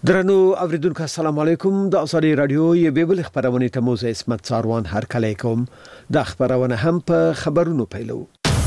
درنو اوریدونکو السلام علیکم د ازادي رادیو یوه بل خبرونه ته موزه اسمت ساروان هر کله کوم د خبرونه هم په خبرونو پیلو.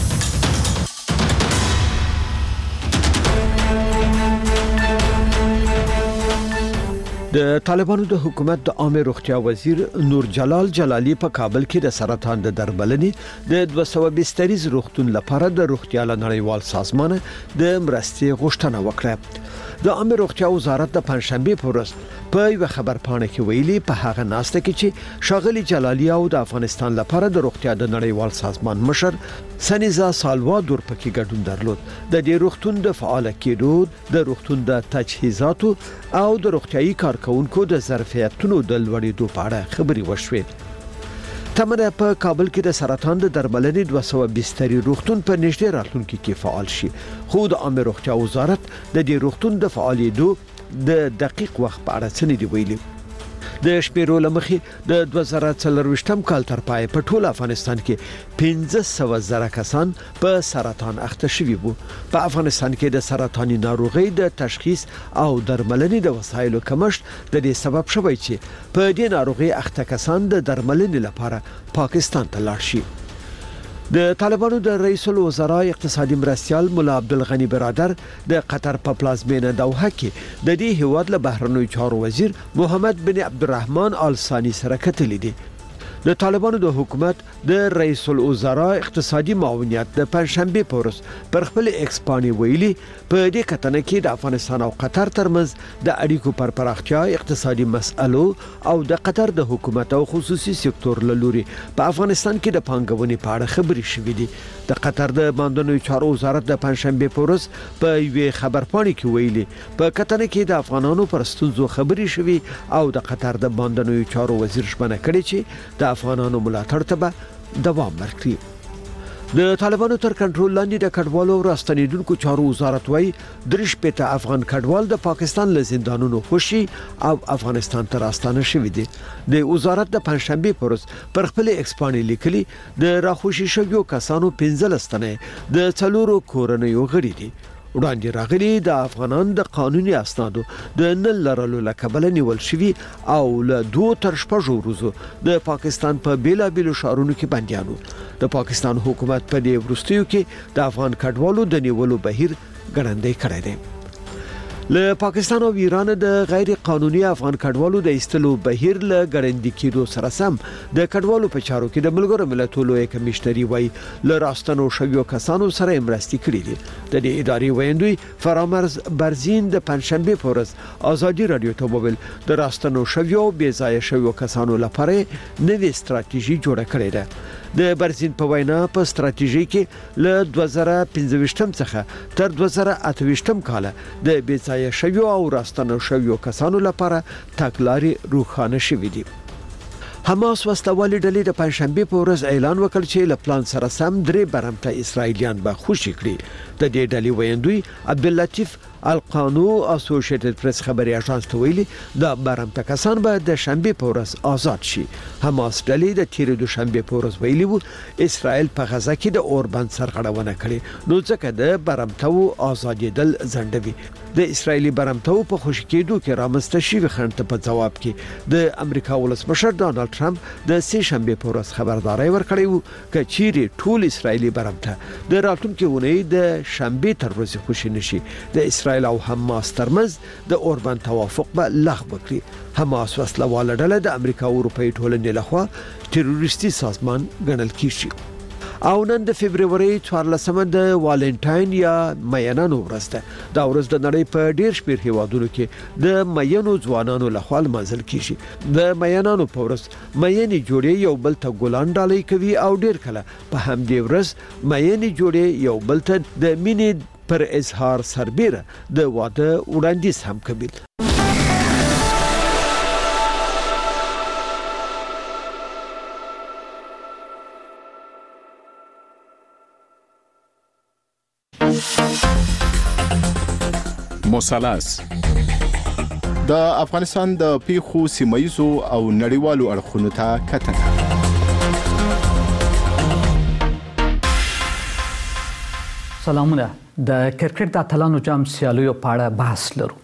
د طالبانو د حکومت د عامه روغتیا وزیر نور جلال جلالی په کابل کې د سرطان د درملنې د 200 بستریز روغتون لپاره د روغتیا نړیوال سازمان د مرستې غوښتنه وکړه. د عامه روغتیا وزارت د پنځشنبه په ورځ په یو خبرپاڼه کې ویلي په هغه ناسته کې چې شاغلي جلالی او د افغانستان لپاره د روغتیا د نړیوال سازمان مشر سنیزا سالوادور پکې ګډون درلود. د دې روغتون د فعال کېدو د روغتون د تجهیزاتو او د روغتيایي کارکونکو د ظرفیتونو د لوړېدو په اړه خبري وشوې. تمره په کابل کې د سرطان د درملنې 200 بستری روغتون په نږدې راتلونکي کې فعال شي. خو د عامه روغتیا وزارت د دې روغتون د فعالېدو د دقیق وخت په اړه څه نه دی ویلي. د شمیرو لمخې د 2024 کال تر پای په ټول افغانستان کې 15,000 کسان په سرطان اخته شوي وو. په افغانستان کې د سرطاني ناروغي د تشخیص او درملنې د وسایلو کمښت د دې سبب شوی چې په دې ناروغي اخته کسان د درملنې لپاره پاکستان ته لاړ شي. د طالبانو د رئیس الوزرا اقتصادي مرستيال مولا عبدالغنی برادر د قطر په پلازمینه دوحه کې د دې هیواد له بهرنیو چارو وزیر محمد بن عبدالرحمن آل ثانی سره کتلې دي. د طالبانو د حکومت د رئیس الوزرا اقتصادي معاونیت د پنځشنبه په ورځ پر خپل ایکس باندې ویلي په دې کتنه کې د افغانستان او قطر ترمنځ د اړیکو پر پراختیا اقتصادي مسئلو او د قطر د حکومت او خصوصي سکتور لوري په افغانستان کې د پانګونې په اړه خبري شوې دي. د قطر د باندنیو چارو وزارت د پنځشنبه په ورځ په یوه خبرپاڼه کې ویلي په کتنه کې د افغانانو پر ستونزو خبري شوې او د قطر د باندنیو چارو وزیر ژمنه کړې چې د افغانانو ملاتړ ته به دوام ورکړي. د طالبانو تر کنټرول لاندې د کډوالو او راستنیدونکو چارو وزارت وايي 3 افغان کډوال د پاکستان له زندانونو خوشي او افغانستان ته راستانه شوي دي. د وزارت د پنځشنبه پر ورځ پر خپل ایکسپانی لیکلي د راخوشي شویو کسانو 15 تنه د څلورو کورنیو غړي دي. وړاندې راغلي د افغانان د قانوني اسنادو د نل لرلو لکبل نیول شوی او له 2 تر 6 ورځو د پاکستان په بیلابیلو شهرونو کې بنديانو. د پاکستان حکومت په دې ورستیو کې د افغان کډوالو د نیولو بهیر ګړندې کړی دی. له پاکستان او ایران د غیر قانوني افغان کډوالو د ایستلو بهیر له ګړندې کېدو سره سم د کډوالو په چارو کې د ملګرو ملتونو کمیشنري وای له راستنو شویو کسانو سره مرستې کړې دي. د دې ادارې ویندوی فرامرز برزین د پنځشنبه په ورځ ازادي رادیو ته وویل د راستنو شویو بې ځای شویو کسانو لپاره نوې ستراتیژي جوړه کړې ده. د برزین په وینا په ستراتیژي کې له 2015 څخه تر 2028 کال د بې ځای شویو او راستنو شویو کسانو لپاره تګلارې روښانه شوې دي. حماس وسلوالې ډلې د پنځشنبه په ورځ اعلان وکړ چې له پلان سره سم 3 برمته اسرایلیان به خوشي کړي. د دې ډلې ویندوی عبداللطیف القانو اسوسییټډ پریس خبري اژانس ته ویلي د برمته کسان به د شنبه په ورځ آزاد شي. حماس ډلې د تیر دوشنبه په ورځ ویلي وو اسرائیل په غزه کې د اوربند سرغړونه کړې نو ځکه د برمته آزادېدل ځنډوي. د اسرایلی برمته په خوشی کېدو کې رامنځته شوی خنډ په جواب کې د امریکا ولسمشر ډانلډ ټرمپ د سه شنبه په ورځ خبرداري ورکړې وو چې چیرې ټول اسرایلی برمته د راتلونکي ونې د شنبه تر ورځې خوشی نشي د اسرائیل او حماس ترمنځ د اوربند توافق به لغوه کړي. حماس وسلواله ډله د امریکا او اروپאי ټولنې لخوا تروریستي سازمان ګڼل کیږي. او نن د فبرवरी 14 د والنټاین یا مینانو ورځ ده. دا ورځ د نړۍ په ډیر شمېر هیوادونو کې د مینو ځوانانو لخوا لمانځل کیږي. د مینانو په ورځ مینې جوړې یو بل ته ګلان ډالۍ کوي او ډیر کله په همدې ورځ مینې جوړې یو بل ته د مینې پر اظهار سربیره د واده وړاندیز هم کوي. مثلث د افغانستان د پیښو سیمایزو او نړیوالو اړخونو ته کتنه. سلامونه. د کرکټ د اتلانو جام سیالیو په اړه بحث لرو.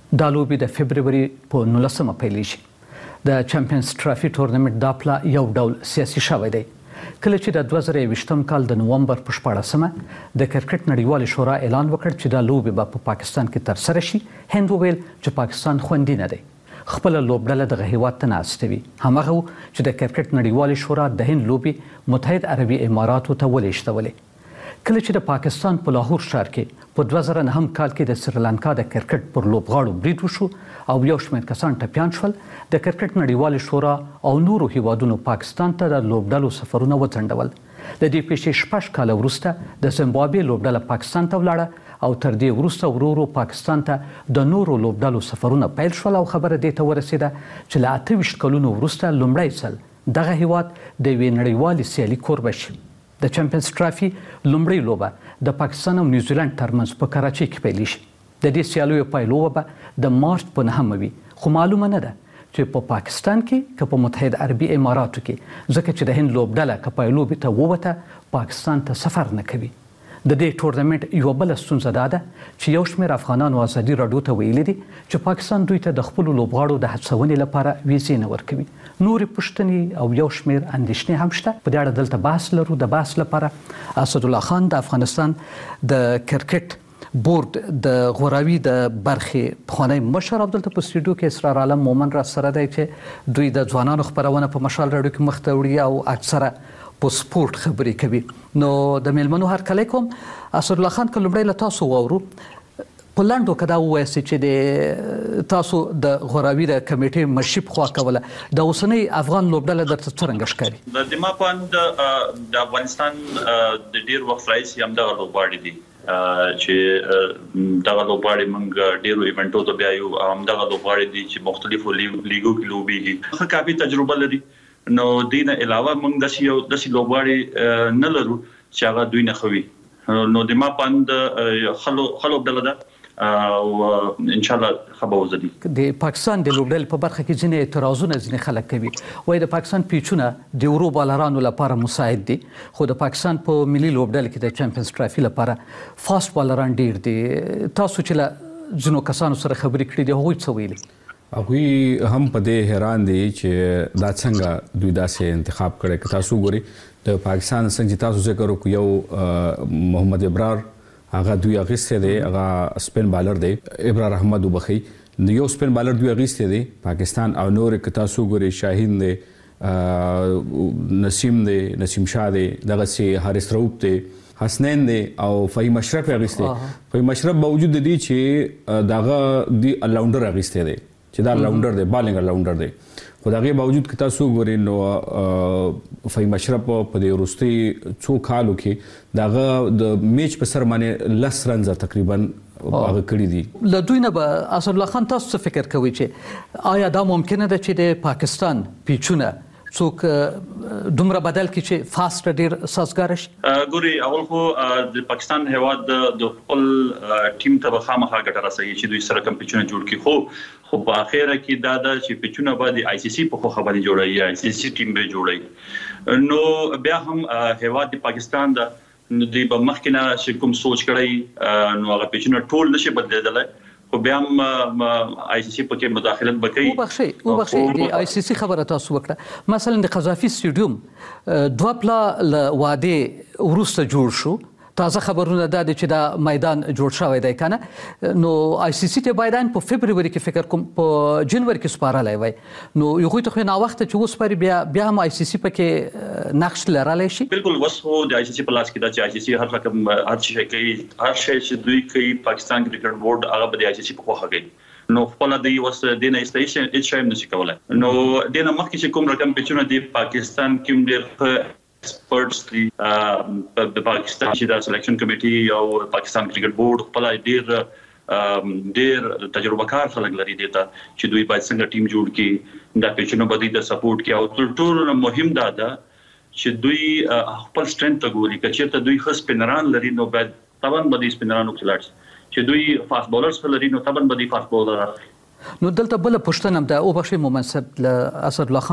دا لوبې د فبروري په 19 پیلیږي د چمپیونز ټرافي ټورنمنت دا پلا یو ډول سیاسي شوی دی کله چې د 2020 کال د نومبر په 14مه د کرکټ نړیوالې شورا اعلان وکړ چې دا لوبې به په پاکستان کې ترسره شي هند وویل چې پاکستان خوندي نه دی خپل لوبډله دغه هیواد ته ناستوي همغه چې د کرکټ نړیوالې شورا د هند لوبې متحد عربي اماراتو ته ولېږدولې کله چې د پاکستان په لاهور ښار کې په 2009 کال کې د سریلانکا د کرکټ پر لوبغاړو برید وشو او یو شمېر کسان ټپیان شول د کرکټ نړیوالې شورا او نورو هیوادونو پاکستان ته د لوبډلو سفرونه وځنډول د دې پیښې 6 کاله وروسته د زیمبابوې لوبډله پاکستان ته ولاړه او تر دې وروسته ورورو پاکستان ته د نورو لوبډلو سفرونه پیل شول او خبره دې ته ورسېده چې له 28 کلونو وروسته لومړی ځل دغه هیواد د یوې نړیوالې سیالي کوربه شي د چمپیونز ټرافي لومړی لوبه د پاکستان او نیوزیلند ترمنځ په کراچۍ کې پیلېږي د دې سیالیو پایلوبه به د مارچ په 9 وي خو معلومه نه ده چې په پاکستان کې که په متحد عربي اماراتو کې ځکه چې د هند لوبډله که پایلوبې ته ووته پاکستان ته سفر نه کوي د دې ټورنمنت یو بل ستونزه ده چې یو شمېر افغانانو ازادي راډیو ته ویلي دي چې پاکستان دوی ته د خپل لوبغاړو د هڅونې لپاره ویزې نه ورکوي نورې پوښتنې او یو شمېر اندېښنې هم شته په دې اړه دلته بحث لرو د بحث لپاره اسدالله خان د افغانستان د کرکټ بورډ د غوراوي د برخې پخوانی مشر او دلته په سټوډیو کې اسرار عالم مومن را سره دی چې دوی د ځوانانو خبرونه په مشال راډیو کې مخ ته وړي او اکثره په سپورت خبرې کوي نو د میلمنو هرکلی کوم اسدالله خان که لومړی له تاسو واورو په لنډو که دا ووایاست چې د تاسو د غوراوي د کمیټې مشري پخوا کوله د اوسنۍ افغان لوبډله درته څرنګه ښکاري د ما په اند د افغانستان د ډېر وخت راهیسې همدغه لوبغاړي دي چې دغه لوبغاړي موږ ډېرو ایونټو ته بیایو همدغه لوبغاړي دي چې مختلفو لیګو کې لوبېږي ښه کافي تجربه لري نو دینه علاوه موږ داسې لوبغاړي نه لرو چې هغه دوی نه خوي نو د ما پاند خلو بدل ده او ان شاء الله خبر وزدي د پاکستان د لوبډل په برخه کې ځینې اعتراضونه ځینې خلک کوي وایي د پاکستان پیچونه د ورو بالرانو لپاره مساعد دي خو د پاکستان په ملي لوبډل کې د چمپیونز ټرافي لپاره فاست بالران ډیر دي تاسو چې له ځینو کسانو سره خبرې کړې دي هغوی څه ویلي هغوی هم په دې حیران دي چې دا څنګه دوی داسې انتخاب کړی که تاسو ګورئ د پاکستان څنګه چې تاسو ذکر وکړو یو محمد ابرار هغه دوی اخیستی دی هغه سپین بالر دی ابرار احمد وبخي یو سپین بالر دوی اخیستی دی پاکستان او نور که تاسو ګورئ شاهین دی نسیم شاه دی دغسې حارث رؤوف دی حسنین دی او فهیم اشرف اخیستی فهیم اشرف باوجود د دې چې دغه دی الراونډر اخیستی دی چې دا راونډر دی بالینګ راونډر دی خو دغه باوجود که تاسو ګورئ نو فهیم اشرف په دې وروستي څو کالو کې دغه د میچ په سر باندې 10 رنز تقریبا هغه کړي دي له دوی نه به اسدالله خان تاسو څه فکر کوئ چې آیا دا ممکنه ده چې د پاکستان پیچونه څوک دومره بدل کی چې فاست ډیر سازګار شي ګوري اول خو د پاکستان هیواد د خپل ټیم ته خامخا ګټه راسي چې دوی سره کم پیچونه جوړ کړي خو په اخیره کې دا د چې پیچونه باندې آی سی سی په خو خبري جوړي آی سی سی ټیم به جوړي نو بیا هم هیواد د پاکستان د دوی په مخکنه چې کوم سوچ کړی نو هغه پیچونه ټول نشي بدلیدلای خو بیا هم آی سی سی په مداخلت وکړي او بخشي د آی سی سی خبره تاسو وکړه مثلا د قذافي سټیډیوم دوه پلا واده ورسته جوړ شو تازه خبرونه دا چې دا میدان جوړ شوی دی کنه نو آی سی سی ته میدان په فبرवरी کې فکر کوم په جنوري کې سپارلای وای نو یو خو ته نه وخت چې اوس پر بیا هم آی سی سی پکې نقش لرالای شي بالکل وسو د آی سی سی پلاس کې دا چې آی سی سی هر رقم هر شي کوي هر شي چې دوی کوي پاکستان کرکټ بورډ هغه به آی سی سی په خوخه کوي نو خپل دی وس دینه استیشن هیڅ شایم نشي کولای نو دینه مخکې چې کوم رقم پیچونه دی پاکستان کې ډېر ایکسپرټس دي د پاکستان چې د سلیکشن کمیټي او پاکستان کرکټ بورډ خپل ډېر تجربه کار خلک لري دیتا چې دوی باید څنګه ټیم جوړ کړي دا پیچونه باندې د سپورټ کې او ټول مهم دا ده چې دوی خپل سټرنث ته ګوري چې ته دوی خاص سپینران لري نو باید طبعا باندې سپینرانو کلاټس چې دوی فاست بولرز لري نو طبعا باندې فاست بولر نو دلته بل پښتنه ده او بخښي مومنصب له اسدالله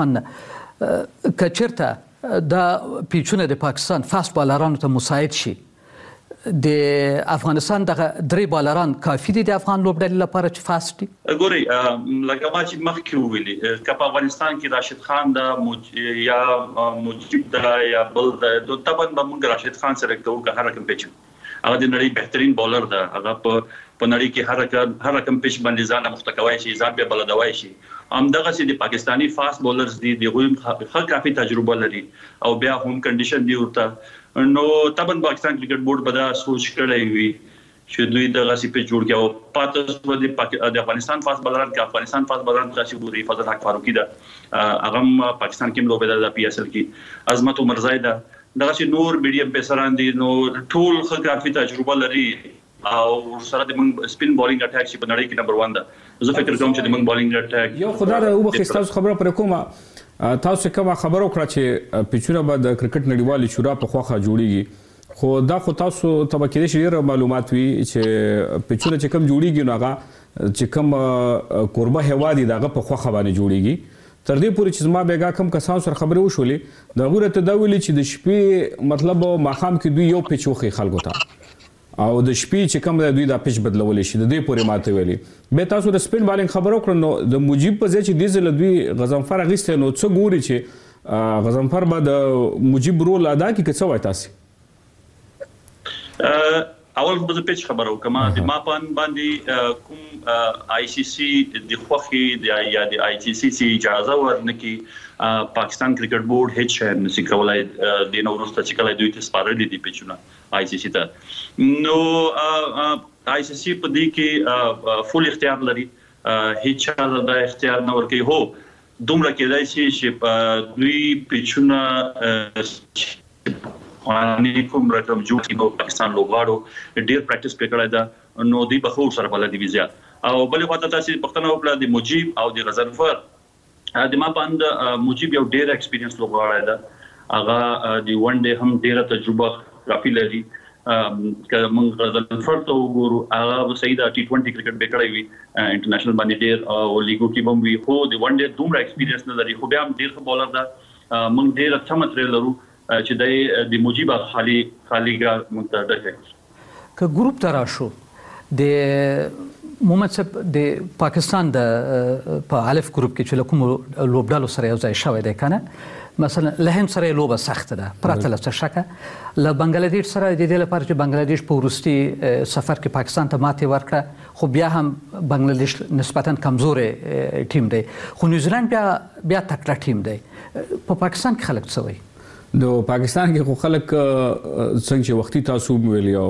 خان کچرته دا پیچونه د پاکستان فاست بالرانو ته مساعد شي د افغانستان د درې بالران کافي دي د افغان لوبډلې لپاره چې فاست دي؟ ګوري لکه ما چې مخکې ویلي که په افغانستان کې راشد خان دا یا مجيب دا یا بل دا طبعا به موږ راشد خان سره کوو که هر کوم پیچ هغه د نړۍ بهترین بولر ده هغه په نړۍ کې هر کوم پیچ باندې ځان مختکوي شي ځان به بلدوي شي همدغه چې د پاکستانی فاست بولرز دي د غوښ کافي تجربه لري او بیا هم کنډیشن دی ورته نو طبعا پاکستان کرکټ بورډ به دا سوچ کړی وي چې دوی دغه سي په جوړ کې او پاتې د افغانستان فاست بولران کې افغانستان فاست بولران چې ګوري فضل حق فاروقي دا هغه پاکستان کې لوبېدل د پی اس ال کې عظمت عمر زاید دغه چې نور میډیم پیسران دي نو ټول خلک کافي تجربه لري او سره د موږ سپین بولینګ اٹیک چې په نړۍ کې نمبر 1 ده زه فکر کوم چې د موږ بولینګ اٹیک یو خدای ته وبخښه تاسو خبره پر کومه تاسو کومه خبرو کړه چې پیچونه به د کرکټ نړیوالې شورا په خوخه جوړیږي خو دا خو تاسو ته کې ډېر معلومات وي چې پیچونه چې کم جوړیږي نو هغه چې کم قربه هوادي دغه په خوخه باندې جوړیږي تر دې پورې چې ما بیګا کم کسان سره خبرې وشولې دا غوړه ته دا ویلي چې د شپې مطلب ماخام کې دوی یو پیچ وخی خلکو ته او د شپې چې کم دوی دا پیچ بدلولې شي د دې پورې ماته ویلي به تاسو د سپین بالینګ خبرو کړو نو د مجيب په ځای چې دیزل دوی غضنفر اغسته نو څه ګوري چې غضنفر به د مجيب رول ادا کوي که څه وای تاسو اول به پیچ خبرو کما د ما باندې کوم آی سی سی د خوخي یا د آی سی سی اجازه ورنکي پاکستان کرکټ بورډ هیڅ شي نشي کولای د نورسته چې کله دوی ته سپارل دي پیچونه آی سی سی ته نو آی سی سی په دې کې فول اختیار لري هیڅ چا د اختیار نه ورکي هو دومره کېدای شي چې دوی پیچونه اني کوم رقم جوړ کړي پاکستان لوبغاړو ډیر پریکټیس پکړای دا نو دی په خور سره بل دی ویزا او بل خاطر تاسو پښتنه وکړه د مجيب او د غضنفر د ما باندې مجيب یو ډیر ایکسپیرینس لوبغاړی دا هغه دی ون ډے هم ډیره تجربه رافي لري که موږ غضنفر ته وګورو هغه سیدا ټي 20 کرکټ پکړای وي انټرنیشنل باندې ډیر او لیګو کې هم وي خو د ون ډے دومره ایکسپیرینس نه لري خو بیا هم ډیر بولر دا موږ ډیر څمتر لرو چې د مجيب خاليګه منتدى که ګروپ ترا شو د محمد صاحب د پاکستان د په الف ګروپ کې چې کوم لوبډالو سره یو ځای شوی دی کنه مثلا لهند سره لوبه سخت ده پرته له شکه له بنگلاديش سره د دې لپاره چې بنگلاديش په ورستي سفر کې پاکستان ته ماتې ورکړه خو بیا هم بنگلاديش نسبتا کمزورې ټیم دی خو نیوزیلند بیا تکړه ټیم دی په پاکستان کې خلک څه وایي د پاکستان کې خو خلک څنګه چې وختي تاسو ویلی او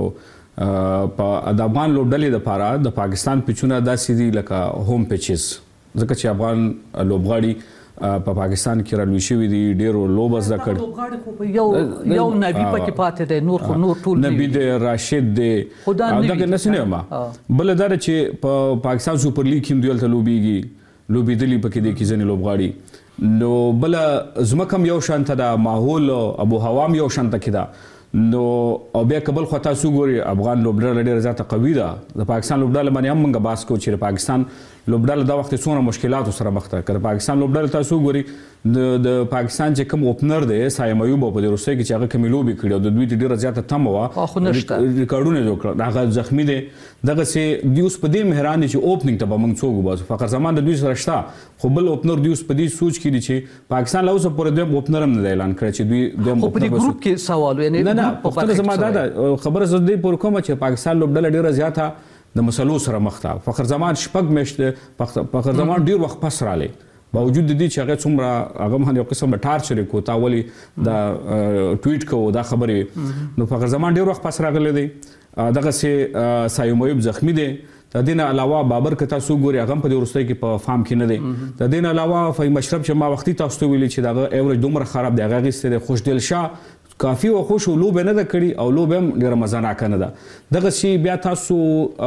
په د افغان لوبډلې لپاره د پاکستان پیچونه داسې دي لکه هوم پیچز ځکه چې افغان لوبغاړي په پاکستان کې راوي شوی دي ډیرو لوبز دا کړ لوبغاړي خو یو نبی پکې پاتې دی نور خو نور ټول نبی دی راشد دی دا نسنه ما بل دا چې په پاکستان سپر لیګ کې دوی ته لوبېدلی پکې دي کې ځنې لوبغاړي نو بل زمکم یو شانته دا ماحول ابو هوام یو شانته کړه نو او بیا قبل خو تاسو ګوري افغان لوبډل ډېر زیاته قوي ده د پاکستان لوبډل باندې هم موږ باس کو چې پاکستان لوبډل دا وخت څونه مشکلات سره مخ ته کړ پاکستان لوبډل تاسو ګوري د پاکستان چې کوم اوپنر دی سایم ایوب په روسي کې چې هغه کمی لوبي کړو د دوی ډېر زیاته تم وا ریکارډونه جوړ کړ هغه زخمی دی دغه سي دیوس په دې مهران چې اوپننګ ته به موږ څوک باسو فقر زمان د دوی سره شته خو بل اوپنر دیوس په دې سوچ کړي چې پاکستان لا اوس پورې د اوپنر هم نه اعلان کړ چې دوی د په دې ګروپ کې سوال یعنی نه په زما دا خبره زه دې پور کوم چې پاکستان لوبډل ډیره زیاته د مسلو سره مخ ته فخر زمان شپږ میشته فخر زمان ډیر وخت پس رااله باوجود دې چې هغه څومره هغه باندې یو قسم ټارچر کو تا ولي دا ټویټ کو دا خبره نو فخر زمان ډیر وخت پس راغله دی دغه سي سایمویب زخمی دی د دین علاوه بابر کتا سو ګوري هغه په ورستۍ کې په فارم کې نه دی د دین علاوه فهم مشرب چې ما وختي تاسو ویلي چې دا ایوریج دومره خراب دی هغه ستې خوشدل شاه کافي او خوش لوب نه د کړي او لوب هم ډیر مزه نه کنه ده دغه شی بیا تاسو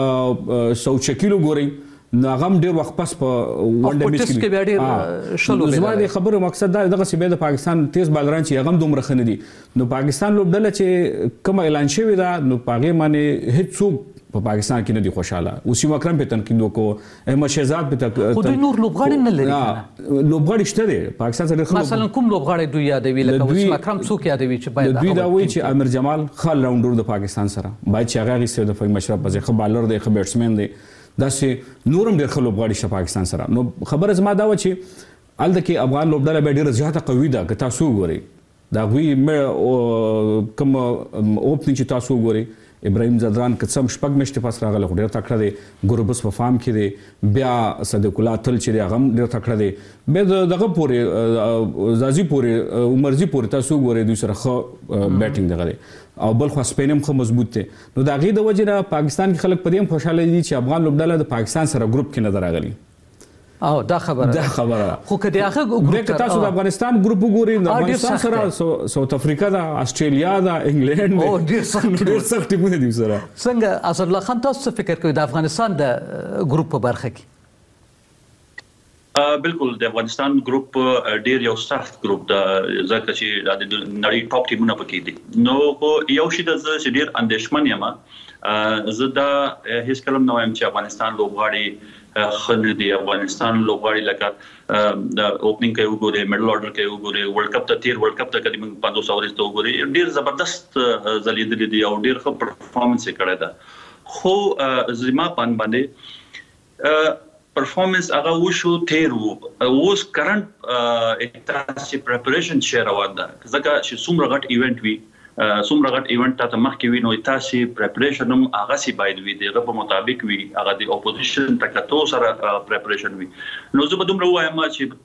100 کیلو ګوري ناغم ډیر وخت پس په ون ډے میچ کې بیا ډیر شلو زما د خبرو مقصد دا دغه سی به د پاکستان تیز بالران چې هغه دومره خنه دي نو پاکستان لوبډل چې کوم اعلان شوی دا نو پاګې معنی هیڅ په پاکستان کې نه دي خوشاله. وسیم اکرم په تنقید وکړو، احمد شهزاد په خو دوی نور لوبغاړي نه لري کنه. لوبغاړي شته دي پاکستان سره. مثلا کوم لوبغاړي دوی یادوي لکه وسیم اکرم څوک یادوي چې باید دوی دا وایي چې عامر جمال ښه راونډر د پاکستان سره باید چې هغه غوښتي د فهیم اشرف په ځای ښه بالر دی، ښه بیټسمن دی، داسې نورم ډېر ښه لوبغاړي شته پاکستان سره. نو خبره زما دا و چې هلته کې افغان لوبډله بیا ډېره زیاته قوي ده. که تاسو وګورئ د هغوی کوم اوپننګ چې تاسو وګورئ، ابراهیم ځدران که څه هم شپږ میاشتې پس راغلی خو ډېر تکړه دی. ګوربس په فارم کې دی، بیا صدیق الله تل چې دی هغه هم ډېر تکړه دی. بیا دغه پورې زازي پورې عمرزي پورې تاسو وګورئ دوی سره ښه بیټینګ دغه دی. او بل خو سپین هم ښه مضبوط دی. نو د هغې د وجې نه پاکستان کې خلک په دې هم خوشحاله دي چې افغان لوبډله د پاکستان سره ګروپ کې نه ده راغلي. او دا خبره خو کدی هغه ګروپ تاسو د افغانستان ګروپ وګورئ، د افغانستان سره ساوث افریقا ده، استرالیا ده، انګلند ده، ډېر سخت ټیمونه دي سره. څنګه اسد الله خان تاسو فکر کوئ د افغانستان د ګروپ په برخه کې؟ بالکل د افغانستان ګروپ ډېر یو سخت ګروپ ده ځکه چې د نړۍ ټاپ ټیمونه پکې دي. نو یو شی د زه ډېر اندېښمن یم، زه دا هیڅ کله نه وایم چې افغانستان لوبغاړي خنه دي. افغانستان لوبغاړي لکه د اوپننګ کې وګورئ، میډل اورډر کې وګورئ، ورلد کپ ته تیر ورلد کپ ته کله موږ 500 ورځې ته وګورئ، ډېر زبردست ځلیدلې دي او ډېر ښه پرفارمنس یې کړی ده. خو زما باندې پرفارمنس هغه وشو تیر وو. اوس کرنٹ تاسو پریپریشن شیر روان ده ځکه چې څومره غټ ایونت وي، څومره غټ ایونت ته مخکې وي، نو تاسو پریپریشن هم هغه سي باید وي دغه په مطابق وي، هغه د اپوزیشن تکتو سره پریپریشن وي. نو زه به دومره وایم چې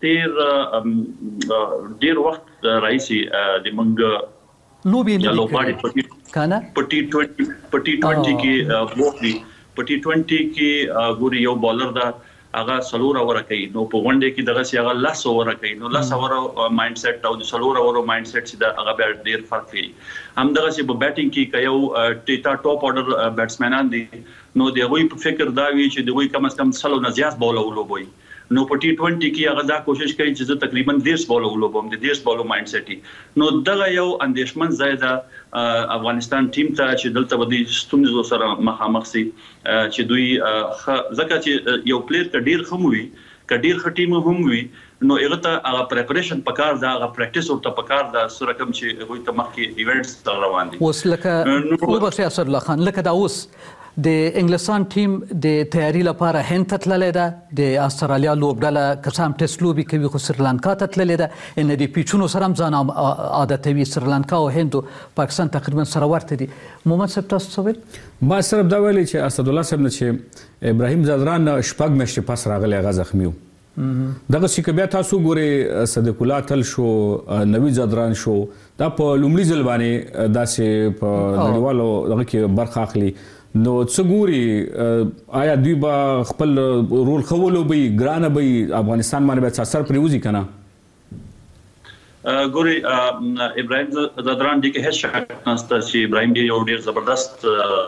ډیر وخت راځي د منګ لوبي نه کوي کنه په ټي 20 کې ووکي په ټي 20 کې ګوري یو بالر دا هغه سلور اور کوي. نو په ونډه کې دغه سی هغه لس اور کوي. نو لس اور مایند سیټ او د سلور اور مایند سیټ چې دا هغه ډیر فرق کوي. هم دغه سی په بیټینګ کې یو ټیټا ټاپ اورډر بیټسمنان دي، نو دغه په فکر دا وی چې دغه کم از کم سلو نه زیات بول ولوبوي. نو په ټي 20 کې هغه دا کوشش کوي چې تقریبا 10 بول ولوبم، د 10 بول مایند سیټ. نو دغه یو اندېشمن زیاده افغانستان ټیم ته چې دلته ودی ستونزو سره مخامخ سي چې دوی ځکه چې یو پلیئر کډیر خموي کډیر خټیم هم وي، نو هغه ته هغه پریپریشن پکار دا، هغه پریکټیس ورته پکار دا سره کوم چې هغه ته مخکې ایونټس روان دي. اوس لکه او بخښي اسد الله خان، لکه دا اوس د انګلستان ټیم د تیاری لپاره هند ته تللی ده، د استرالیا لوبډله کسام ټیسټ لوبي کوي خو سریلانکا ته تللی ده، ان د پیچونو سره هم ځان عادتوي. سریلانکا او هند پاکستان تقریبا سره ورته دي. محمد صاحب تاسو څه ویل؟ ما صرف دا ویلي چې اسد الله صاحب نه چې ابراهیم ځدران شپږ میاشتې پس راغلی هغه زخمي و. دغه چې بیا تاسو ګورئ صدیق الله تل شو، نوید ځدران شو، دا په لومړي ځل باندې داسې په نړیوالو دغه کې برخه اخلي. نو څه ګوري آیا دوی به خپل رول ښه ولوبوي، ګرانه به افغانستان باندې به اثر پرې وځي که نه؟ ګوري ابراهیم ځدران دې کې هیڅ شک نشته چې ابراهیم یو ډېر زبردست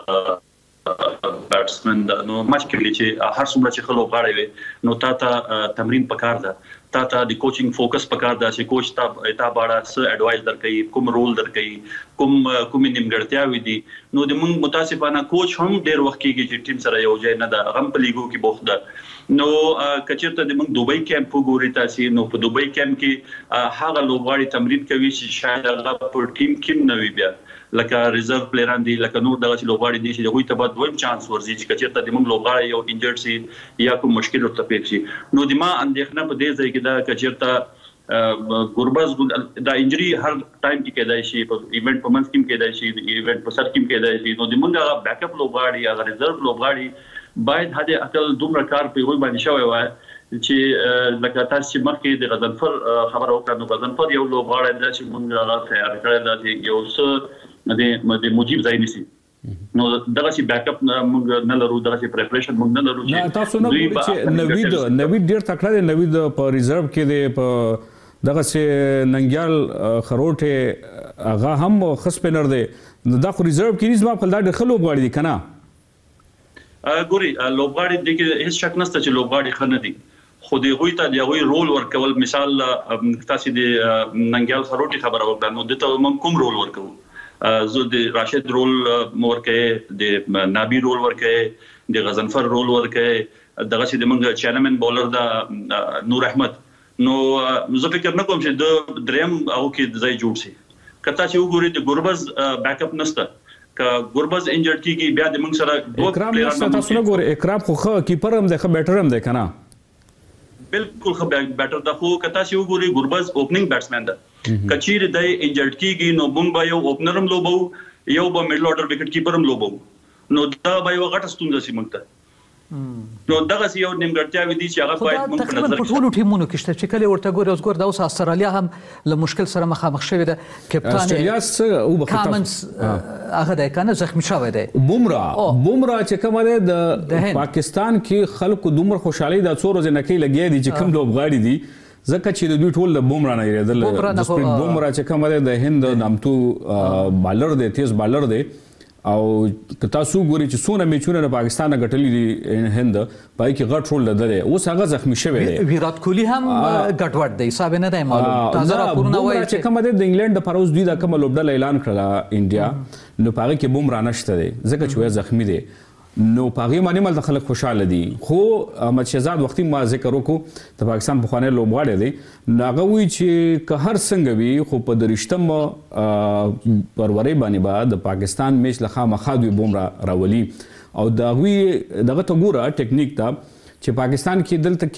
بیټسمن ده. نو مچ کې چې هر څومره چې خلک غواړي وي نو تا تمرین پکار ده، تا د کوچینګ فوکس پکار ده چې کوچ تا باړه څه اډوایس درکړي، کوم رول درکړي، کوم نیمګړتیاوې دي. نو د موږ متاسفانه کوچ هم ډېر وخت کېږي چې ټیم سره یو ځای نه ده، هغه په لیګو کې بوخت ده. نو کچېرته د موږ دوبۍ کیمپ وګورئ تاسو، نو په دوبۍ کیمپ کې هغه لوبغاړي تمرین کوي چې شاید هغه په ټیم کې نه وي، بیا لکه ریزرو پلیران دي، لکه نور دغه لوبغاړي دي چې دوی ته بعد دویم چانس ورځي چې کچېرته د موږ لوبغاړي یو انجرډ سي یا کوم مشکل ورته پیښ شي. نو د ما اندېښنه په دې ځای کې دا کچېرته ګوربز دا انجری هر ټایم کې کېدای شي، په ایونت په منځ کې کېدای شي، د ایونت په سر کې کېدای شي. نو د موږ بیک اپ لوبغاړي هغه ریزرو لوبغاړي باید هدا عقل دومره کار په وای باندې شوی وای چې لکه تاسو مخکې د غضنفر خبر وکړو. نو غضنفر یو لوبغاړی دی چې موږ هغه تیار کړی دی، یو څه د موجب ځای نسی. نو دغه چې بیک اپ موږ نه لرو، دغه چې پریپریشن موږ نه لرو. چې تاسو نه ګورئ چې نوید ډیر تکړه دی، نوید په ریزرو کې دی، په دغه چې ننګیال خروټه هغه هم خسپنر دی. دا خو ریزرو کې نسبت په ډېر خلک غواړي کنه. ګوري لوبغاړي د هیڅ شک نشته چې لوبغاړي خنه دي، خو د غوي ته د غوي رول ورکول. مثال تاسو د ننګیال خروټي خبره وکړه، نو دته موږ کوم رول ورکو؟ زه د راشد رول ورکه د نابی رول ورکه د غزنفر رول ورکه دغه چې د موږ چیرمن بولر دا نور احمد نو زه فکر نه کوم چې د دریم او کې ځای جوړ شي کته چې وګورئ د ګوربز بیک اپ نشته ک ګوربز انجرډ کیږي بیا د موږ سره دوه پلیئر تاسو نه ګورئ اکرام خو کیپر هم دی خو بیټر هم دی کنه بالکل خو بیټر دا خو کته چې وګورئ ګوربز اوپننګ بیټسمن ده کچیر د انجرډ کیږي نو موږ به یو اوپنر هم لوبو یو به میډل اورډر وکټ کیپر هم لوبو نو دا به یو غټ ستونزه سي موږ ته نو دغه یو نیمګړتیا ودی چې هغه باید موږ په نظر کې ټول ټیمونو کې شته چې کله ورته ګوري اوس ګور دا اوس استرالیا هم له مشکل سره مخامخ شوې ده کپټان استرالیا څه او کامنز هغه د کنه زخمی شوی دی بومرا چې کومه ده د پاکستان کې خلکو دومره خوشحالي د څو ورځې نه کې لګي دي چې کوم لوبغاړي دي ځکه چې د دوی ټول د بومرا نه لري د بومرا چې کومه ده د هند نامتو بالر دی تیز بالر دی او تاسو ګورئ چې څونه میچونه د پاکستان غټلې دي هند پای کې غټ رول لري اوس هغه زخمی شوی دی ویرات کوهلی هم غټوټ دی حساب نه دی معلوم تازه راپورونه وایي چې کومه د انګلند د پروز دوی د کوم لوبډل اعلان کړل انډیا نو پاره کې بومرا نشته دی ځکه چې زخمی دی نو پاغي باندې مل خلک خوشاله دي خو احمد شهزاد وختي ما ذکر وکړو د پاکستان په خوانه لوبغاړي دي ناغه وی چې که هر څنګه وي خو په درشتم پروري باندې بعد د پاکستان میچ لخوا مخادوي بومرا راولي او دا وی دغه ته ګوره ټیکنیک دا چې پاکستان کې دلته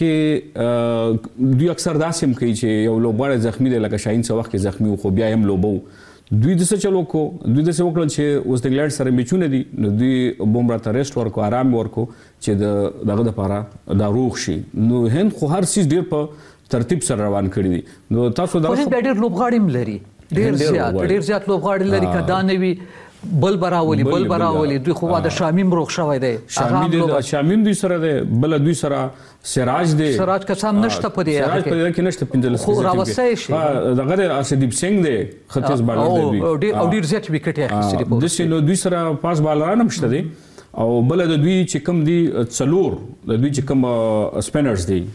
کې دوی اکثر داسم کوي چې یو لوبغاړی زخمی دی لکه شاهین څو وخت کې زخمی خو بیا هم لوبو دوی د څه چلو کو دوی د څه وکړل چې اوس د انګلند سره میچونه دي نو دوی بومرا ته ریسټ ورکو آرام ورکو چې دغه لپاره دا روغ شي نو هند خو هر څه ډیر په ترتیب سره روان کړی دي نو تاسو دا ډیر لوبغاړي هم لري ډیر زیات لوبغاړي لري کدا نه وي بل براولي دوی خو د شامیم روغ شوی دی شامیم دوی سره دی بل دوی سره سراج کسان نشته په دې سراج په دې کې نشته پنځل خو راوسای شي دغه ارشدیپ سنگ دی خطیز بالر دی او ډیر زیات وکټ یې اخیستلی په دې نو دوی سره پاس بالران هم شته دي او بل د دوی چې کوم دي څلور د دوی چې کوم سپینرز دي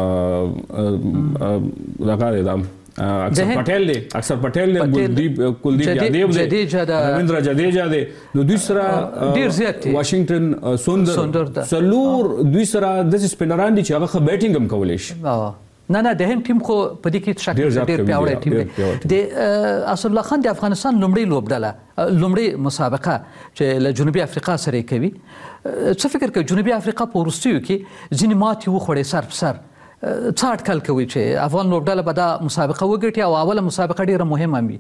دغه دی اکثر پټیل دی کلدیپ یادیو دی رویندر جډیجا دی نو دوی سره ډیر زیات واشنگټن سوندر څلور دوی سره د سپینران دي چې هغه بیټینګ هم کولای شي نه د هند ټیم خو په دې کې شک ډیر پیاوړی ټیم دی د اسد الله خان د افغانستان لومړی مسابقه چې له جنوبي افریقا سره کوي څه فکر کوي جنوبي افریقا په وروستیو کې ځینې ماتې وخوړې سر په سر څه اټکل کوي چې افغان لوبډله به دا مسابقه وګټي او اوله مسابقه ډیره مهمه وي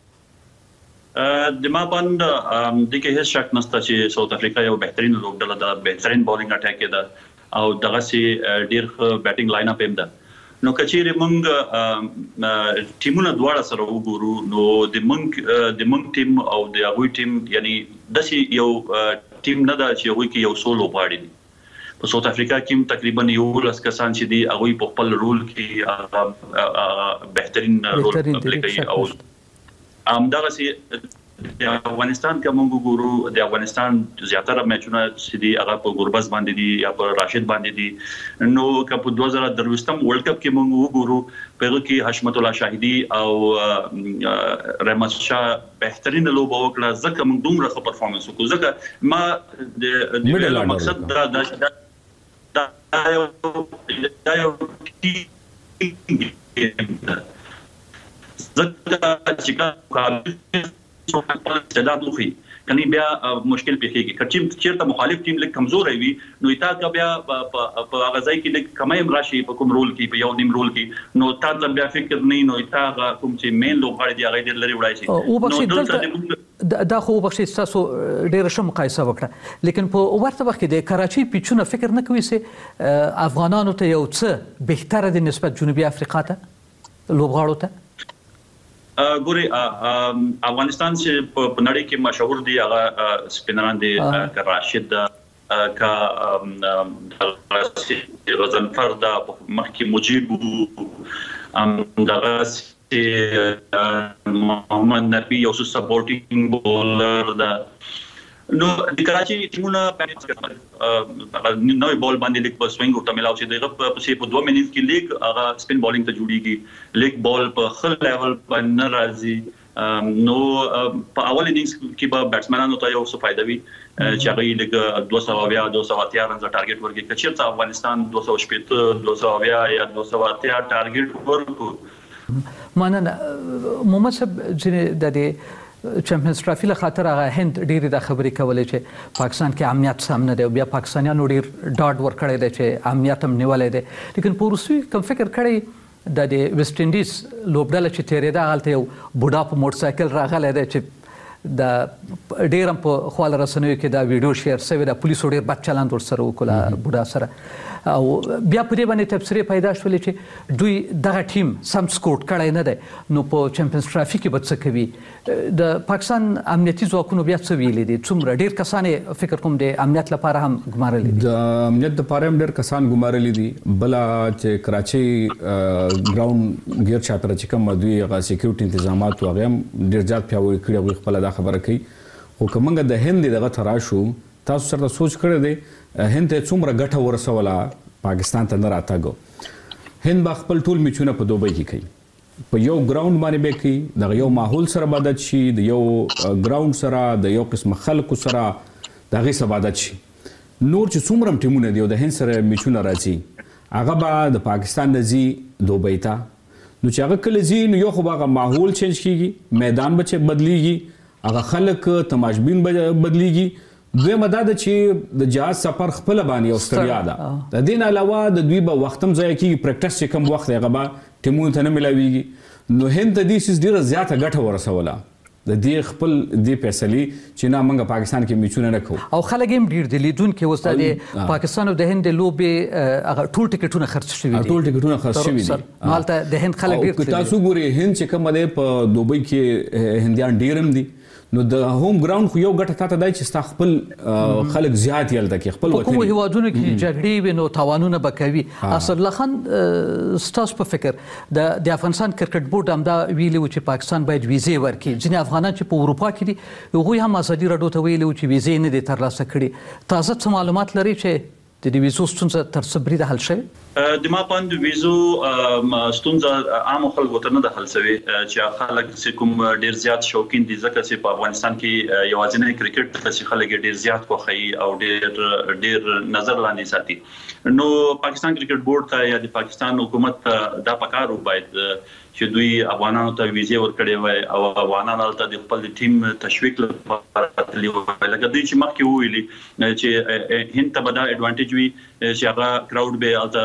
د ما باندې د کې هیڅ شک نشته چې ساوث افریقا یو بهترین لوبډله ده بهترین بولینګ اٹیک ده او دغه سي ډیر بیټینګ لاین اپ هم ده نو کچېره موږ ټیمونه دواړه سره وګورو نو د موږ ټیم او د هغوی ټیم یعنی د یو ټیم نه ده چې هغوی کې یو سولو پاړي دي په ساوث افریقا کې تقریبا یو لس کسان چې دي هغه په خپل رول کې بهترین رول پلی کوي او همدغه سي د افغانستان کې موږ ګورو د افغانستان زیاتره میچونه چې دي هغه په ګوربز باندې دي یا په راشد باندې دي نو کپ 2023 ورلد کپ کې موږ وګورو په کې حشمت الله شاهدي او رحمت شاه بهترین لوبه وکړه ځکه موږ دومره ښه پرفورمنس وکړو ځکه ما د مقصد دا یو ځکه چې کله استعداد وخی کني بیا مشکل پیږي کچیم چیرته مخالف ټیم لیک کمزور وي نو ایتا کا بیا په غزای کې لیک کمایم راشي په کوم رول کې په یو نیم رول کې نو تاسو بیا فکر نه نو ایتا کوم چې مین لوبغاړي دی هغه ډېر لري وړای شي او بخښي دا خو بخښي تاسو ډېر ښه مقایسه وکړه لیکن په ورته وخت کې د کراچي پیچونه فکر نه کوي چې افغانانو ته یو څه بهتره دي نسبت جنوبي افریقا ته لوبغاړو ته ګوري افغانستان چې په نړۍ کې مشهور دي هغه سپینران دي راشد کا غزنفر دا مخکې مجيب دغه محمد نبی یو سپورټینګ بولر دا نو د کراچي ټیمونه نوې بال باندې لیک په سوینګ ورته ملاو شي دغه په 2 منټ کې لیک هغه سپین بالینګ ته جوړیږي لیک بال په خل لیول باندې راځي نو په اول انینګز کې به بیټسمنانو ته یو څه فائدہ وي چې هغه لږ 280 رنز ټارګټ ورکړي چې چیرته افغانستان 280 280 یا 280 ټارګټ ورکړي مننه محمد صاحب چې د چمپیونز ټرافي له خاطر هغه هند ډېری د خبرې کولې چې پاکستان کې امنیت سم نه دی بیا پاکستانیانو ډېر ډاډ ورکړی دی چې امنیت هم نیولې دی لیکن په روسي کوم فکر کړی د ویسټ انډیز لوبډله چې تیرېده هلته یو بوډا په موټر سایکل راغلی دی چې د ډېر هم په خواله رسنیو کې دا ویډیو شیر شوی د پولیسو ډېر بد چلند ورسره وکړه بوډا سره او بیا په دې باندې تبصرې پیدا شولې چې دوی دغه ټیم سم سکوټ کړی نه دی نو په چمپیونز ټرافي کې به څه کوي د پاکستان امنیتي ځواکونو بیا څه ویلي دي څومره ډېر کسان فکر کوم د امنیت لپاره هم ګمارلي دي د امنیت لپاره هم ډېر کسان ګمارلي دي بل چې کراچي ګراوند غیر چاپیره چې کوم دوی هغه سکیورټي تنظیمات هغه هم ډېر زیات پیاوړي کړي خپل دا خبره کوي خو کومه د هند دغه تراشو تاسو سره سوچ کړی دی هند ته څومره ګټه ورسوله پاکستان ته نه راتګو هند به خپل ټول میچونه په دوبۍ کې کوي په یو ګراوند باندې به کوي د یو ماحول سره عادت شي د یو ګراوند سره د یو قسم خلکو سره د غي سره عادت شي نور چې څومره ټیمونه دی د هند سره میچونه راځي هغه به د پاکستان د زی دوبۍ ته نو چې هغه کله زی نو یو خو هغه ماحول چینج کیږي میدان به چې بدلیږي هغه خلک تماشبین به بدلیږي دوی مدد چې د جهاز سفر خپل باندې استرالیا ده د دین علاوه د دوی به وختم ځای کې پریکټس چې کم وخت هغه به ټیمونو ته نه ملاويږي نو هند د دې سیس ډیره زیاته ګټه ورسوله د دې خپل د فیصله چې نه موږ پاکستان کې میچونه نه کوو او خلک هم ډیر د لیدونکو وستاد پاکستان او د هند لوبې هغه ټول ټیکټونه خرڅ شوي دي ټول ټیکټونه خرڅ شوي دي مالته د هند خلک ډیر تاسو ګوري هند چې کوم دی په دوبۍ کې هندیان ډیرم دي نو د هوم ګراوند خو یو ګټه تاته دی چې ستا خپل خلک زیات یلته کې خپل وطن کوم هیوادونو کې جګړې وینو تاوانونه بکوي اسد الله خان ستاسو په فکر د افغانستان کرکټ بورډ هم دا ویلي و چې پاکستان باید ویزې ورکړي ځینې افغانان چې په اروپا کې دي هغوی هم ازادي راډیو ته ویلي و چې ویزې نه دي ترلاسه کړي تازه څه معلومات لري چې د ویزو ستونزه تر څه بریده حل شوه د ما پاند ویزو ستونزه عام خلکو ته نه ده حل شوی چې خلک چې کوم ډیر زیات شوقین دي ځکه چې په افغانستان کې یوازینی کرکټ چې خلک ډیر زیات خوښي او ډیر نظر لاندې ساتي نو پاکستان کرکټ بورډ ته یا د پاکستان حکومت دا پکارو باید چې دوی افغانانو ته ویزې ورکړي وای او افغانانو ته د خپل ټیم تشویق لپاره تللی وای لکه دوی چې مخکې ویلي چې هند ته به دا اډوانټیج وي چې هغه کراود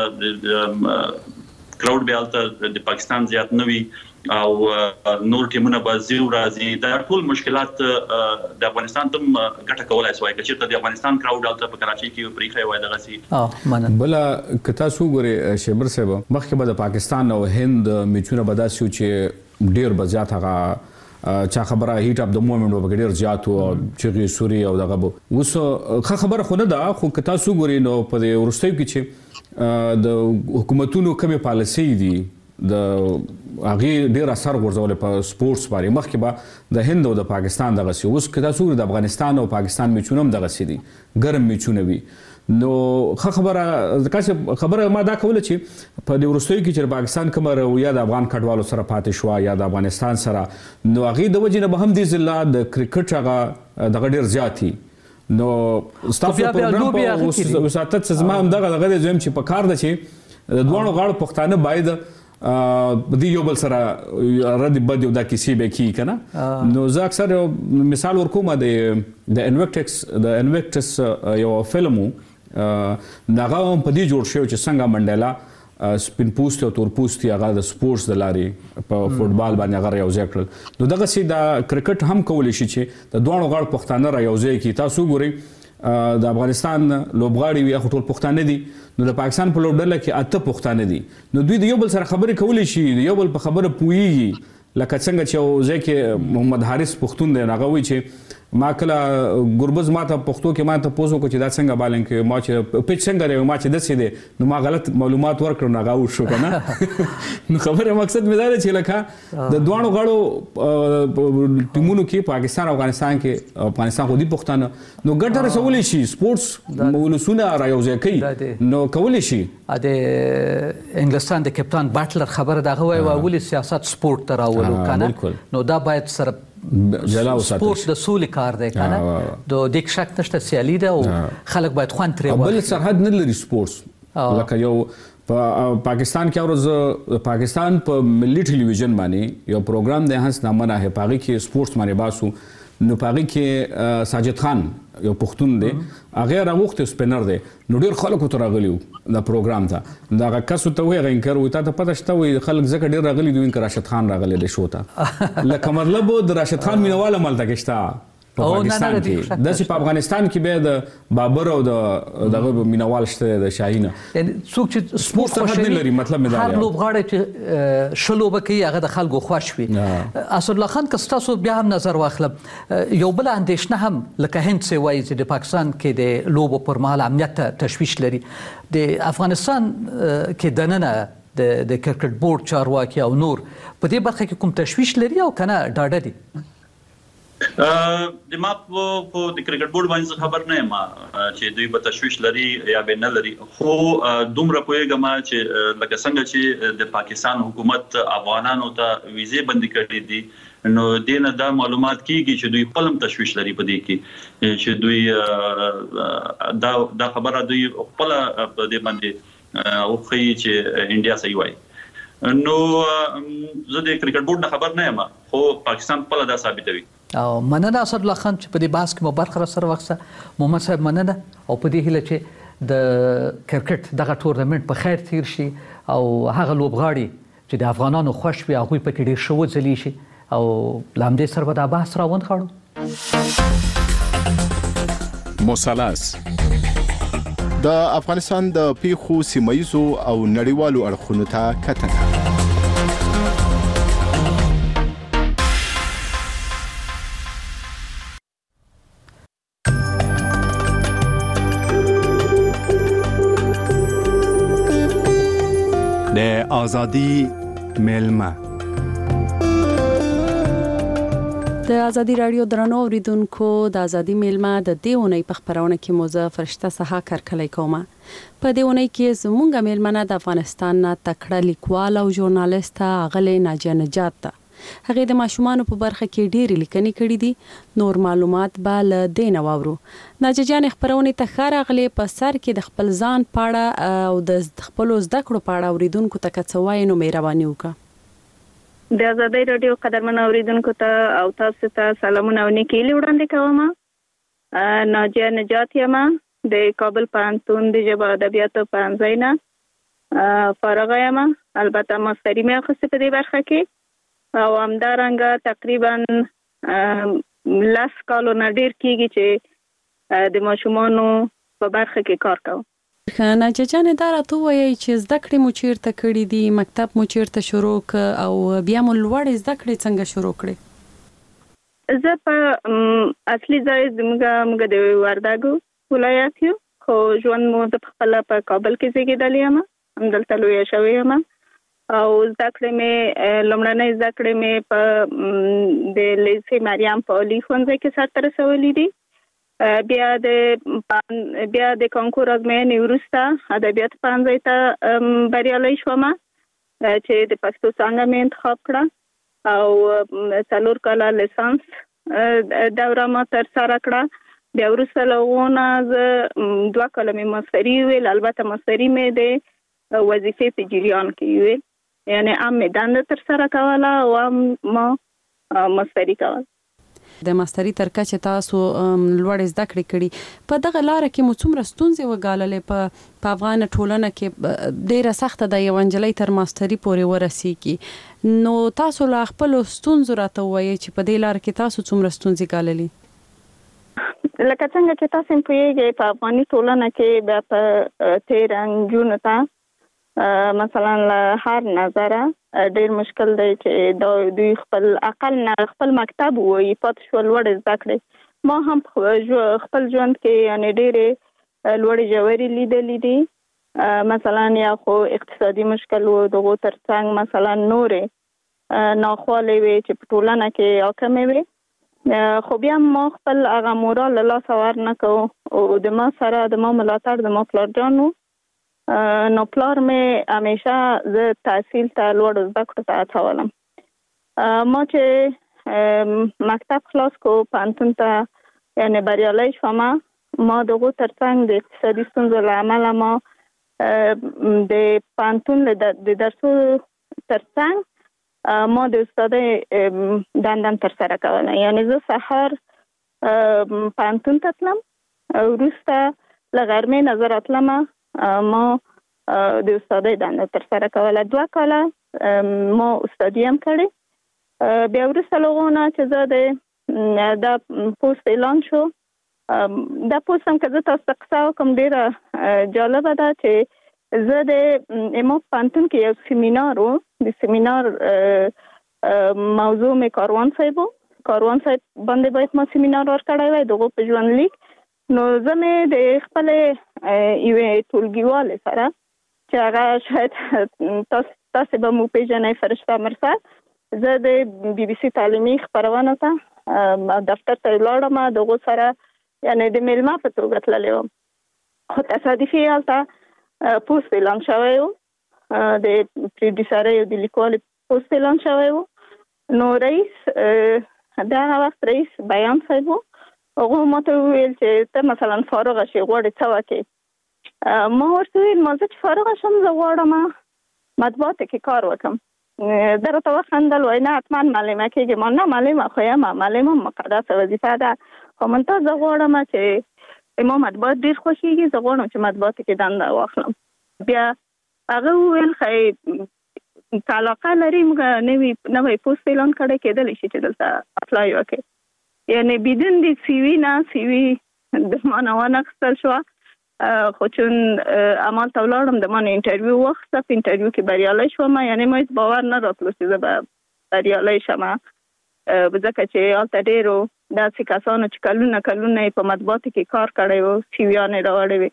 به الته د پاکستان زیات نه وي او نور ټیمونه به زیو راځي دا ټول مشکلات د افغانستان ته ګټه کولای شوی چې د افغانستان کراود الته په کراچي کې پریخي وای دغه سي بل کتا سو ګوري شیبر صاحب مخکې به د پاکستان او هند میچونه بداسیو چې ډیر بزیات هغه چا خبره هیټ اپ د مومنت په ډیر زیات او چې سوري او دغه اوس خبره خو نه ده خو کتا سو ګوري نو په ورستیو کې چې د حکومتونو کومه پالیسي دي د هغه ډیر اثر غورځول په سپورتس باندې مخکې به د هند او د پاکستان دغه سی اوس کدا څو د افغانستان او پاکستان میچونه هم دغه سی دي ګرم میچونه وي نو خبره ما دا کوله چې په د ورستیو کې چې پاکستان کوم یا د افغان کډوالو سره پاتې شو یا د افغانستان سره نو هغه د وجې نه به هم د ضلع د کرکټ هغه دغه ډیر زیاتی نو ستاسو پروګرام په وساتت زما هم دغه زم چې په کار ده چې د دوه غاړو پښتانه باید د یو بل سره رد بد یو د کیسې به کی کنه نو زه اکثر مثال ورکوم د انویکټس یو فلمو ناغه په دې جوړ شو چې څنګه منډیلا سپین پوسټ او تور پوسټ هغه د سپورتس د لارې په فوتبال باندې هغه یو ځای کړل نو دغه سي د کرکټ هم کولی شي چې د دوه غاړو پښتانه را یو ځای کی تاسو ګورئ د افغانستان لوبغاړي وي خو ټول پښتانه دي نو د پاکستان په لوبډله کې اته پښتانه دي نو دوی د یو بل سره خبرې کولی شي یو بل په خبره پويږي لکه څنګه چې ځکه محمد حارث پښتون دی هغه وی چې ما کله ګربز ماته پښتو کې ماته پوزو کو چې دا څنګه بالنګ کې ما چې پچ څنګه لري ما چې دسې دي نو ما غلط معلومات ورکړم نه غاو شو کنه نو خبره مقصد مې دا چې لکه د دوانو غاړو ټیمونو کې پاکستان او افغانستان کې افغانستان خو دي پښتانه نو ګټه رسولې شي سپورتس مولسونه رايوځي کوي نو کولې شي د انګلستان د کپتان باټلر خبره دغه وای ولې سیاست سپورت ته راولو کنه نو دا باید سره جلا وساتل سپورت د سولې کار دی کنه د دې شک نشته سیالي ده او خلک باید خوان ترې بل سرحد نه لري سپورتس لکه یو پاکستان کې اورز پاکستان په ملي ټلویزیون باندې یو پروګرام دی هڅ نامه نه پاږي کې سپورتس باندې باسو نو پاږي کې ساجد خان یو پښتون دی هغه راغوخته سپینر دی نو ډیر خلکو ته راغلیو دا پروګرام ته دا کسو ته وی غینکر وي ته پته شته وي خلک زکه ډیر راغلی دوی انکر راشد خان راغلی دی شو ته لکه مطلب د راشد خان مینواله مال تکشتا په پاکستان کې د په افغانستان کې به د بابر او دغه مینوال شته د شاهین یعنی څوک چې سپورت خوښ لري مطلب مې دا هر لوبغاړی چې شلو بکی هغه د خلکو خوښ وي اسد الله خان کستاسو بیا هم نظر واخلم یو بل اندیشنه هم لکه هند څه وایي چې د پاکستان کې د لوبو پر مهال امنیت تشویش لري د افغانستان کې دننه د کرکټ بورډ چارواکي او نور په دې برخه کې کوم تشویش لري او کنه ډاډه دي د ما په د کرکټ بورډ باندې خبر نه یم چې دوی به تشویش لري یا به نه لري خو دومره پوهیږم چې لکه څنګه چې د پاکستان حکومت افغانانو ته ویزې بندي کړې دي نو دینه دا معلومات کیږي چې دوی خپل تشویش لري په دې کې چې دوی دا خبره دوی خپل په دې باندې او خي چې انډیا صحیح وای نو زه د کرکټ بورډ نه خبر نه یم خو پاکستان خپل دا ثابتوي او مننه اسد الله خان چې په دې باس کې مو برخه سره وخته محمد صاحب مننه او په دې هیله چې د کرکټ دغه ټورنمنت په خیر تیر شي او هغه لوبغاړي چې د افغانانو خوښ وي هغه په کې ډیر شو ځلی شي او لامدې سره به دا بحث راوند خاړو مثلث د افغانستان د پیښو سیمایزو او نړیوالو اړخونو ته کتنه د ازادي ملما د ازادي رادیو درنو اوریدونکو د ازادي ملما د دیونې په خبرونه کې موزه فرشته سها کارکلای کومه په دیونې کې زمونږ ملمنه د افغانستان نه تکړه لیکوال او ژورنالیست غلې ناجیه نجات هغه د ماشومان په برخه کې ډېری لیکنې کړې دي نور معلومات به ل دین واورو ناجیه جان خبرونه ته خارغلې په سر کې د خپل ځان پاړه او د خپل زده کړو پاړه اوریدونکو ته کڅوای نو مهرباني وکړه د ازادي رادیو قدرمن اوریدونکو ته او تاسو ته سلامونه او نیکی وړاندې کوم ناجیه نجات یم د کابل پوهنتون د ژبه ادبیاتو پوهنځي نه فارغ یم البته ماستری مې اخیسته په دې برخه کې او همدارنګه تقریبا 10 کالونه ډیر کیږي چې د ماشومانو په برخه کې کار کوم ناجیه جان دا راته وایي چې زده کړې مو چیرته کړې دي مکتب مو چیرته شروع او بیا مو لوړ زده کړې څنګه شروع کړې زه په اصلي ځای زموږ د وردګو ولایت یو خو ژوند مو د خپل په کابل کې زیږیدلې یم همدلته لویه شوې یم او زده کړې مې لومړنۍ زده کړې مې په د لیسې مریم په عالي ښوونځي کې سرته رسولې دي بیا د کانکور ازموینې وروسته ادبیات پوهنځي ته بریالۍ شوم چې د پښتو څانګه مې انتخاب کړه او 4 کاله لیسانس دوره ما ترسره کړه بیا وروسته له هغونه زه 2 کاله مې ماستري ویل البته ماستري مې د وظیفې په جریان کې ویل یعنی عام مې دنده ترسره کوله او عام ما ماستري کوله د ماستری تر کچه تاسو لوړ زده کړې کړي په دغه لار کې مو څومره ستونزې وګاللې په افغان ټولنه کې ډیره سخته د یو انجلۍ تر ماستری پورې ورسیږي نو تاسو لا خپل ستونزې راته وایي چې په دې لار کې تاسو څومره ستونزې ګاللې لکه څنګه چې تاسو پوهیږئ په افغاني ټولنه کې بیا په 13 جون ته مثلا له هر نظره ډیر مشکل دی چې دوی خپل عقل نه خپل مکتب وایي پات شو لوړ زده کړې ما هم خپل ژوند کې یعنی ډېرې لوړې ژورې لیدلې دي. مثلا یا خو اقتصادي مشکل و، دغه ترڅنګ مثلا نورې ناخوالې وي چې په ټولنه کې حاکمې وي، خو بیا ما خپل هغه مورال له لاسه ورنه کوو او د ما سره د ما ملاتړ د ما پلارجان و. نو پلار مې همیشه زه تحصیل ته لوړو زده کړو ته هڅولم. ما چې مکتب خلاص کو پوهنتون ته یعنی بریالی شوم، ما دغه ترڅنګ د اقتصادي ستونزو له امله ما د پوهنتون د درسو ترڅنګ ما د استادۍ دندم ترسره کوله. یعنی زه سهار پوهنتون ته تلم، وروسته له غرمې نه زه راتلم، ما د استادۍ دنده ترسره کوله. 2 کاله ما استادي هم کړې. بیا وروسته له هغو نه چې زه د پوسټ اعلان شو، دا پوسټ هم که زه تاسو ته قصه وکړم ډېره جالبه ده چې زه د ما پوهنتون کې یو سیمینار و، د سیمینار موضوع مې کاروان صاحب و. کاروان صاحب باندې باید ما سیمینار ورکړی وای دغه په ژوند لیک. نو زه مې د خپلې یوې ټولګیوالې سره چې هغه شاید تاسو به مو پیژنئ، فرشته مرسل، زه د بي بي سي تعلیمي خپرونه ته دفتر ته ولاړم، دغه سره یعنی د میلمه په توګه تللی وم. خو تصادفي هلته پوسټ اعلان شوی و، د پروډیوسرۍ او د لیکوالې پوسټ اعلان شوی و. نو رئیس دغه وخت رئیس بیان صاحب و، هغه ماته وویل چې ته مثلا فارغه شې غواړې څه وکړې. ما ورته وویل ما زه چې فارغه شم زه غواړم مطبوعاتو کې کار وکړم. ده راته وخندل، وایي نه حتما معلمه کېږې. ما نه معلمه خو یم، معلمه مقدسه وظیفه ده، خو منتها زه غواړم چې ما مطبوعات ډېر خوښېږي، زه غواړم چې مطبوعاتو کې دنده واخلم. بیا هغه وویل ښایي که علاقه لري موږ نوی پوسټ اعلان کړی، کېدلی شي چې دلته اپلای وکړې. یعنی بدون د سی وي نه سی وي د ما نه وانخیستل شوه، خو چون همالته ولاړم د ما نه انټرویو واخیسته. په انټرویو کې بریالی شوم. یعنی ما هېڅ باور نه راتلو چې زه به بریالی شم، ځکه چې هلته ډېرو داسې کسانو چې کلونه یې په مطبوعاتو کې کار کړی و سی ویانې راوړې وې،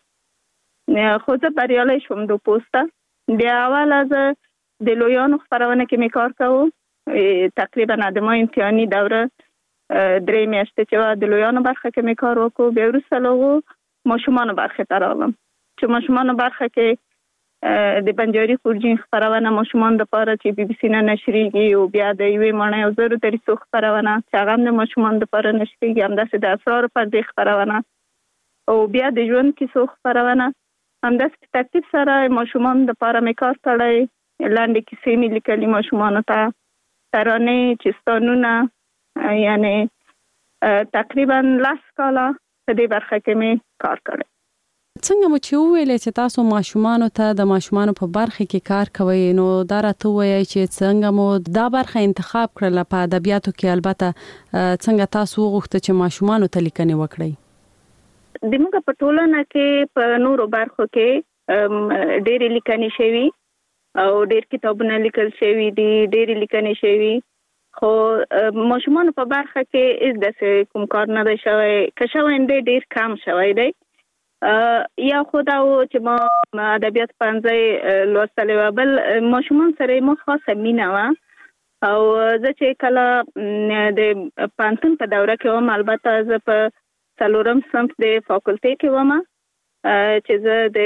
خو زه بریالی شوم د پوسټه. بیا اوله زه د لویانو خپرونه کې مې کار کوو، تقریبا د ما امتحاني دوره 3 میاشتې چې وه د لویانو برخه کې مې کار وکړو. بیا وروسته له هغو ماشومانو برخې ته راغلم چې ماشومانو برخه کې د بنجاري خورجین خپرونه ماشومانو دپاره چې بي بي سي نه نشریږي، او بیا د 1,000 دریڅو خپرونه چې هغه هم د ماشومانو دپاره نشریږي، همداسې د اسرارو پردې خپرونه، او بیا د ژوند کیسو خپرونه. همداسې په ترتیب سره ماشومانو دپاره مې کار کړی، لنډې کیسې مې لیکلي ماشومانو ته، ترانې، چستانونه، یعنی تقریبا 10 کاله په دې برخه کې مې کار کړی. څنګه مو چې وویلې چې تاسو ماشومانو ته د ماشومانو په برخه کې کار کوئ، نو دا راته ووایئ چې څنګه مو دا برخه انتخاب کړله په ادبیاتو کې؟ البته څنګه تاسو وغوښته چې ماشومانو ته لیکنې وکړئ؟ زموږ په ټولنه کې په نورو برخو کې ډېرې لیکنې شوي او ډېر کتابونه لیکل شوي دي، ډېرې لیکنې شوي، خو ماشومانو په برخه کې هېڅ داسې کوم کار نه دی شوی، که شوی دی ډېر کم شوی دی. یا خو دا و چې ما ادبیات پوهنځی لوستلی و، بل ماشومان سره ما خاصه مینه وه، او زه چې کله د پوهنتون په دوره کې وم، البته زه په 4م صنف د فاکولټې کې وم، چې زه د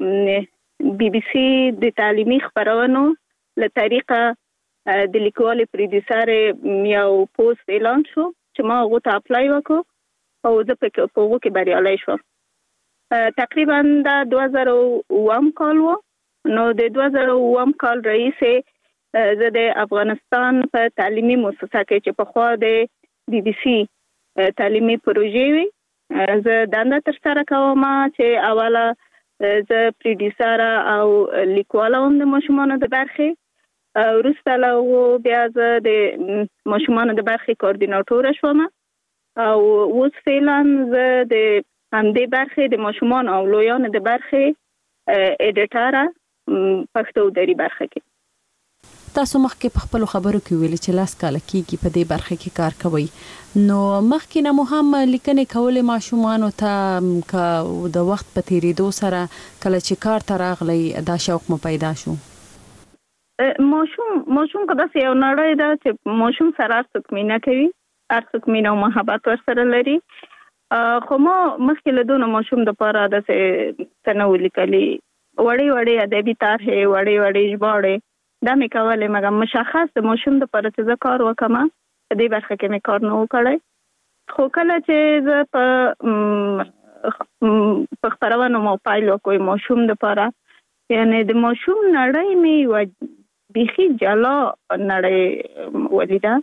بي بي سي د تعلیمي خپرونو له طریقه د لیکوالې پروډیوسرې یو پوسټ اعلان شو چې ما هغو ته اپلای وکړو، او زه په هغو کې بریالی شوم. تقریبا دا 2007 کال و. نو د 2007 کال رئیسې زه د افغانستان په تعلیمي مؤسسه کې چې پخوا د بي بي سي تعلیمي پروژې وي زه دنده ترسره کوم، چې اوله زه پروډیوسره او لیکواله وم د ماشومانو د برخې. وروسته له هغو بیا زه د ماشومانو د برخې کوردیناټوره شوم، او اوس فعلا زه د همدې برخې د ماشومانو او لویانو د برخې اډیټره پښتو دري برخه کې. تاسو مخکې په خپل خبرو کې ویل چې لاس کال کېږي په دې برخه کې کار کوي نو مخکې نه مهم لیکنې کولې ماشومان او ته د وخت په تیریدو سره کله چې کار ته راغلی دا شوق مو پیدا شو ماشوم که داسې یو نړۍ ده چې ماشوم سره څوک مینه کوي څوک مینه او محبت ورسره لري خو ما مخکې له دونه ماشوم دپاره داسې څه نه ولیکلي وړې ادبي طرحې وړې ژباړې دا مې کولې مګر مشخص د ماشوم دپاره چې زه کار وکړم په دې برخه کې مې کار نه و کړی خو کله چې زه په خپرونو مو پیل وکړم ماشوم دپاره یعنی د ماشوم نړۍ مې یوه بیخي جلا نړۍ ولیده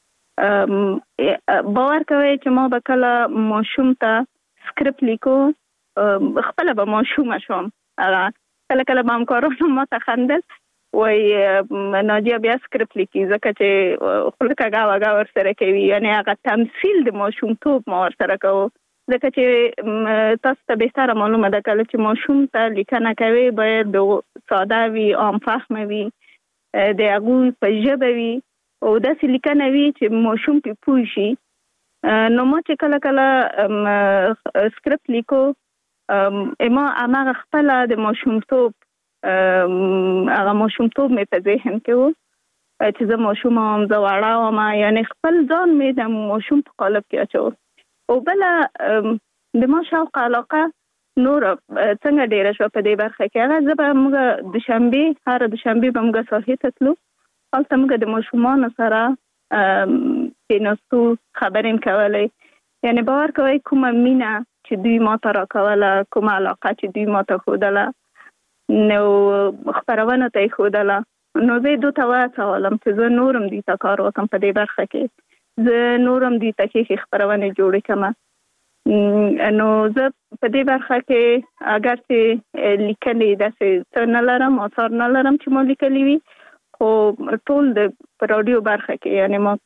باور کوئ چې ما به کله ماشوم ته سکرپټ لیکو خپله به ماشومه شوم کله به همکارانو ما ته خندل وای ناجیه بیا سکرپټ لیکي ځکه چې خوله کږه وږه ورسره کوي یعنی هغه تمثیل د ماشومتوب ما ورسره کوو ځکه چې تاسو ته بهتره معلومه ده کله چې ماشوم ته لیکنه کوي باید ساده وي عام فهمه وي د هغوی په ژبه وي او داسې لیکنه وي چې ماشوم پې پوه شي نو ما چې کله سکرپټ لیکو ما هماغه خپله د ماشومتوب هغه ماشومتوب مې په ذهن کې و چې زه ماشوم وم زه وړه وم یعنی خپل ځان مې د ماشوم په قالب کې اچول او بله د ما شوق علاقه نور څنګه ډیره شوه په دې برخه کې هغه زه به موږ دوشنبې هره دوشنبې به موږ ساحې ته تلو هلته موږ د ماشومانو سره کېناستو خبرې مې کولې یعنی باور کوئ کومه مینه چې دوی ما ته راکوله کومه علاقه چې دوی ما ته ښودله نو خپرونه ته یې ښودله نو زه یې دوی ته وهڅولم چې زه نورم دوی ته کار وکړم په دې برخه کې زه نورم دوی ته ښې خپرونې جوړې کړم نو زه په دې برخه کې اگر چې لیکنې داسې څه نه لرم آثار نه لرم چې ما لیکلي وي خو ټول د راډیو برخه کې یعنی ما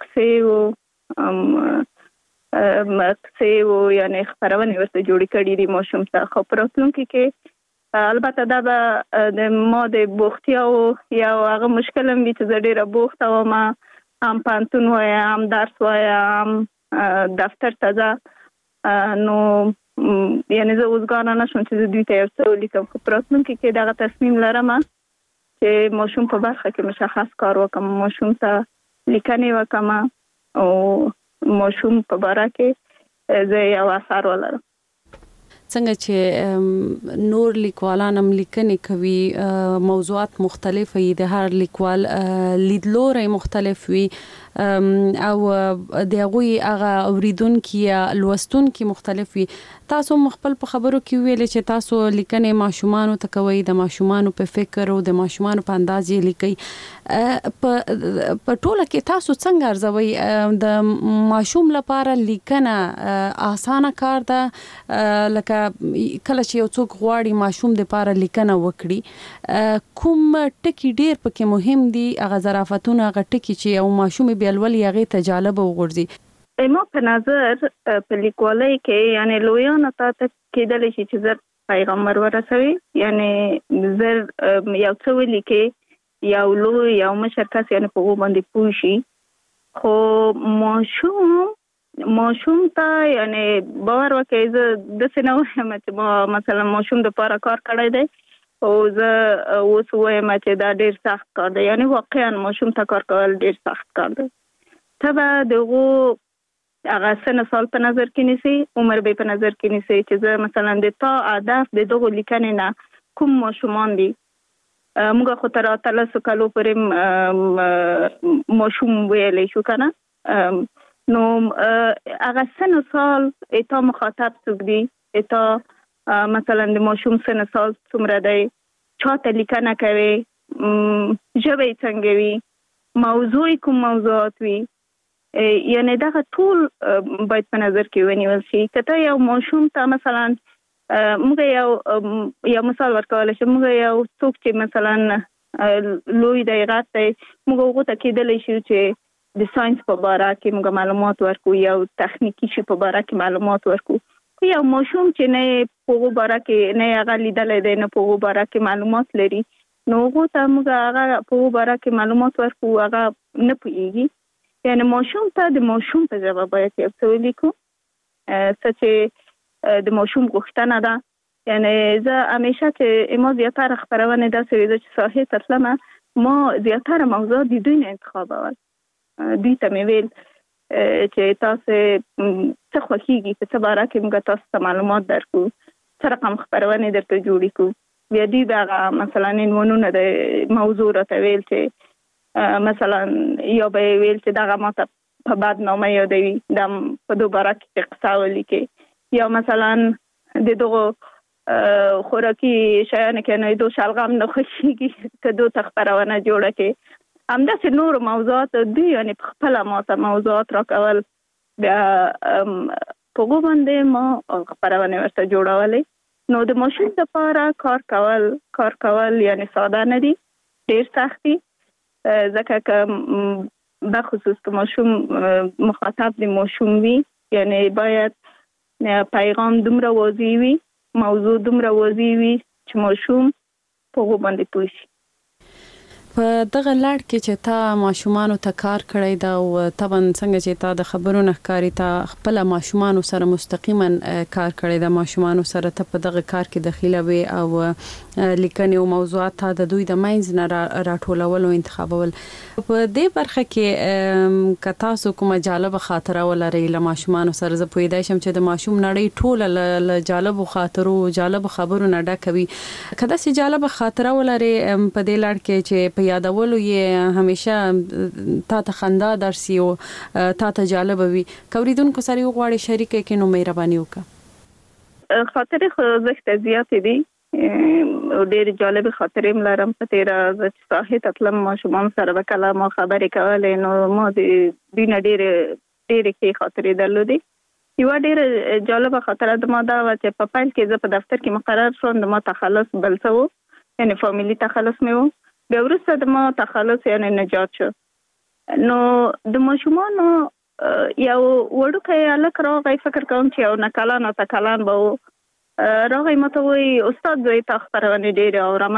قصې و یعنی خپرونې ورته جوړې کړي دي ماشوم ته خو په راتلونکي کې البته دا به د ما د بوختیاو یو هغه مشکل هم وي چې زه ډېره بوخته وم هم پوهنتون وایم هم درس وایم هم دفتر ته ځه نو یعنی زه اوسګاره نه شوم چې زه دوی ته یو څه ولیکم خو په راتلونکي کې دغه تصمیم لرم چې ماشوم په برخه کې مشخص کار وکم ماشوم ته لیکنې وکم او ماشوم په باره کې زه یو اثر ولرم څنګه چې نور لیکوالان هم لیکنې کوي موضوعات مختلف وي د هر لیکوال لیدلوری مختلف وي او د هغوی هغه اوریدونکي یا لوستونکي مختلف وي تاسو مخبل په خبرو کې ویل چې تاسو لیکنې ماشومانو ته کوي د ماشومانو په فکر او د ماشومانو په انداز یې لیکي په ټوله کې تاسو څنګه ارزوي د ماشوم لپاره لیکنه اسانه کار ده لکه کله چې یو څوک غواړي ماشوم د لپاره لیکنه وکړي کوم ټکی ډیر پکې مهم دي هغه ظرافتونه هغه ټکی چې یو ماشوم بیلولي هغه ته جالب وګرځي ما په نظر په لیکوالۍ کې یعنی لویانو ته کېدلی شي چې زر پیغام ورسوي یعنی زر یو څه ولیکي یو لوی یو مشر کس یعنی په هغو باندې پوه شي خو ماشوم ته یعنی باور وکړئ زه داسې نه وایم چې ما مثلا ماشوم دپاره کار کړی دی او زه اوس وایم چې دا ډېر سخت کار دی یعنی واقعا ماشوم ته کار کول ډېر سخت کار دی ته به د هغو هغه سن سال په نظر کې نیسي عمر به په نظر کې نیسي چې زه مثلا د تا هدف د دغو لیکنې نه کوم ماشومان دي موږ خو تر 13 کالو پورې ماشوم ویلی شو که نه نو هغه سن سال اتا مخاطب څوک دي اتا مثلا د ماشوم سن سال څومره دی چاته لیکنه کوي ژبه یې څنګه وي موضوع کوم موضوعات وي یعنی دغه ټول باید په نظر کې ونیول شي که ته یو ماشوم ته مثلا موږ یو مثال ورکولی شو موږ یو څوک چې مثلا لوی دی غټ دی موږ هغو ته کېدلی شو چې د ساینس په باره کې موږ معلومات ورکو یو تخنیکي شي په باره کې معلومات ورکو یو ماشوم چې نه په هغو باره کې نه هغه لیدلی دی نه په هغو باره کې معلومات لري نو هغه ته موږ هغه په اړه کې معلومات ورکو، هغه نه پوهیږي. یعنی ماشوم ته د ماشوم په ژبه باید یو څه ولیکو چې د ماشوم غوښتنه ده. یعنی زه همیشه چې ما زیاتره خبرونه داسې وي چې ساحې ته تلم، ما زیاتره موضوعات د دوی نه انتخابول. دوی ته مې ویل چې تاسو څه خوښیږي په څه باره کې موږ تاسو ته معلومات درکو، څه رقم خبرونه درته جوړې کو. بیا دوی دغه مثلا عنوانونه د موضوع راته ویل چې مثلا یا به ویل چې دغه ماته په بدنامه یادوي، د په دوباره کې قصه ولیکي، یا مثلا د دغه خوراکي شیانو کې نه دو شلغم نه خوښیږي که دو تخبرونه جوړه کې. همداسې نور موضوعات دوی یعنی په خپله ماته موضوعات راکول، بیا په هغو باندې ما خبرونه ورته جوړولې. نو د ماشوم لپاره کار کول یعنی ساده نه دي، ډیر سخت دي، ځکه که بخصوص که ماشوم مخاطب د ماشوم وي، یعنی باید پیغام دومره واضح وي، موضوع دومره واضح وي چې ماشوم په هغو باندې پوه شي. په دغه لړ کې چې تا ماشومانو ته کار کړی دا او طبعا څنګه چې تا د خبرونو ښکاری تا خپل ماشومانو سره مستقیما کار کړی دا ماشومانو سره ته په دغه کار کې دخیله وي او لیکنې او موضوعات ته د دوی د مینځ نه راټولول او انتخابول. په دې برخه کې که تاسو کومه جالبه خاطره ولرئ له ماشومانو سره، زه پوهیدای شم چې د ماشوم نړۍ ټوله له جالبو خاطرو جالبو خبرونو ډکه وي. که داسې جالبه خاطره ولرئ په دې لړ کې چې یادولو یې همیشه تا ته خندا درسي او تا ته جالب وي، کوریدونکو سره یو غواړي شریک کې نو مهرباني وکړه. خاطرې خو زښت زیاتې دي او ډېر جالب خاطرې لرم. په تیر چې ساحې ته تلم ماشومان سره به کله ما خبرې کولې، نو ما د دوی نه ډېرې ښې خاطرې درلودې. یوه ډېره جالبه خاطره د ما دا وه چې په پیل کې زه په دفتر کې مقرر شوم، د ما تخلص بل څه و، یعنې فامیلي تخلص مې و. بیا وروسته د ما تخلص یعنی نجات شو. نو د ماشومانو یو وړوکی هلک راغی، فکر کوم چې یو 9 کلن اته کلن به و، راغی ماته وایي استاد زه تا خپرونې ډېرې اورم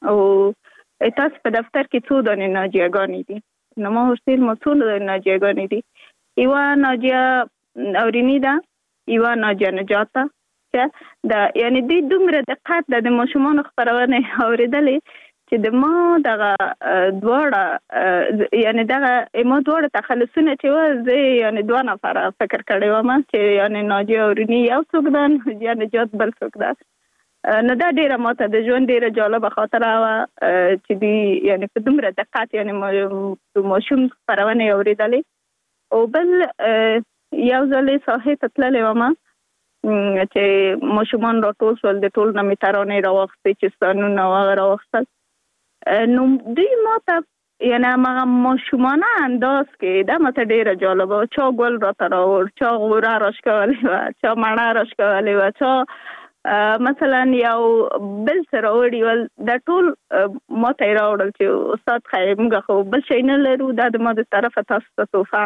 او تاسو په دفتر کې څو دانې ناجیهګانې دي. نو ما ورته ویل ما څو ناجیهګانې دي؟ یوه ناجیه اوریني ده، یوه ناجیه نجات ده. یعنی دوی دومره دقت د ماشومانو خپرونې اورېدلې چې د ما دغه دواړه یعنی دغه ما دواړه تخلصونه چې و زه یعنی 2 نفره فکر کړی وم چې یعنی ناجیه اوریني یو څوک ده، ناجیه نجات بل څوک ده. نو دا ډېره ماته د ژوند ډېره جالبه خاطره وه چې دوی یعنی په دومره دقت یعنی ماشوم خپرونې اورېدلې. او بل یو ځل ساحې ته تللې وم چې ماشومان راټول شول، د ټول نه مې ترانې راواخیستې چې ستانونه هغه راواخیستل. نو دوی ماته یعنی هغه ماشومانه انداز کې دا ماته ډېره جالبه وه. چا ګل راته راوړ، چا غوره راښکولې وه، چا مڼه راښکولې وه، چا مثلا یو بل څه راوړي ول. دا ټول ماته یې راوړل چې استاد خیر موږ خو بل شی نه لرو، دا د ما د طرفه تاسو ته تحفه.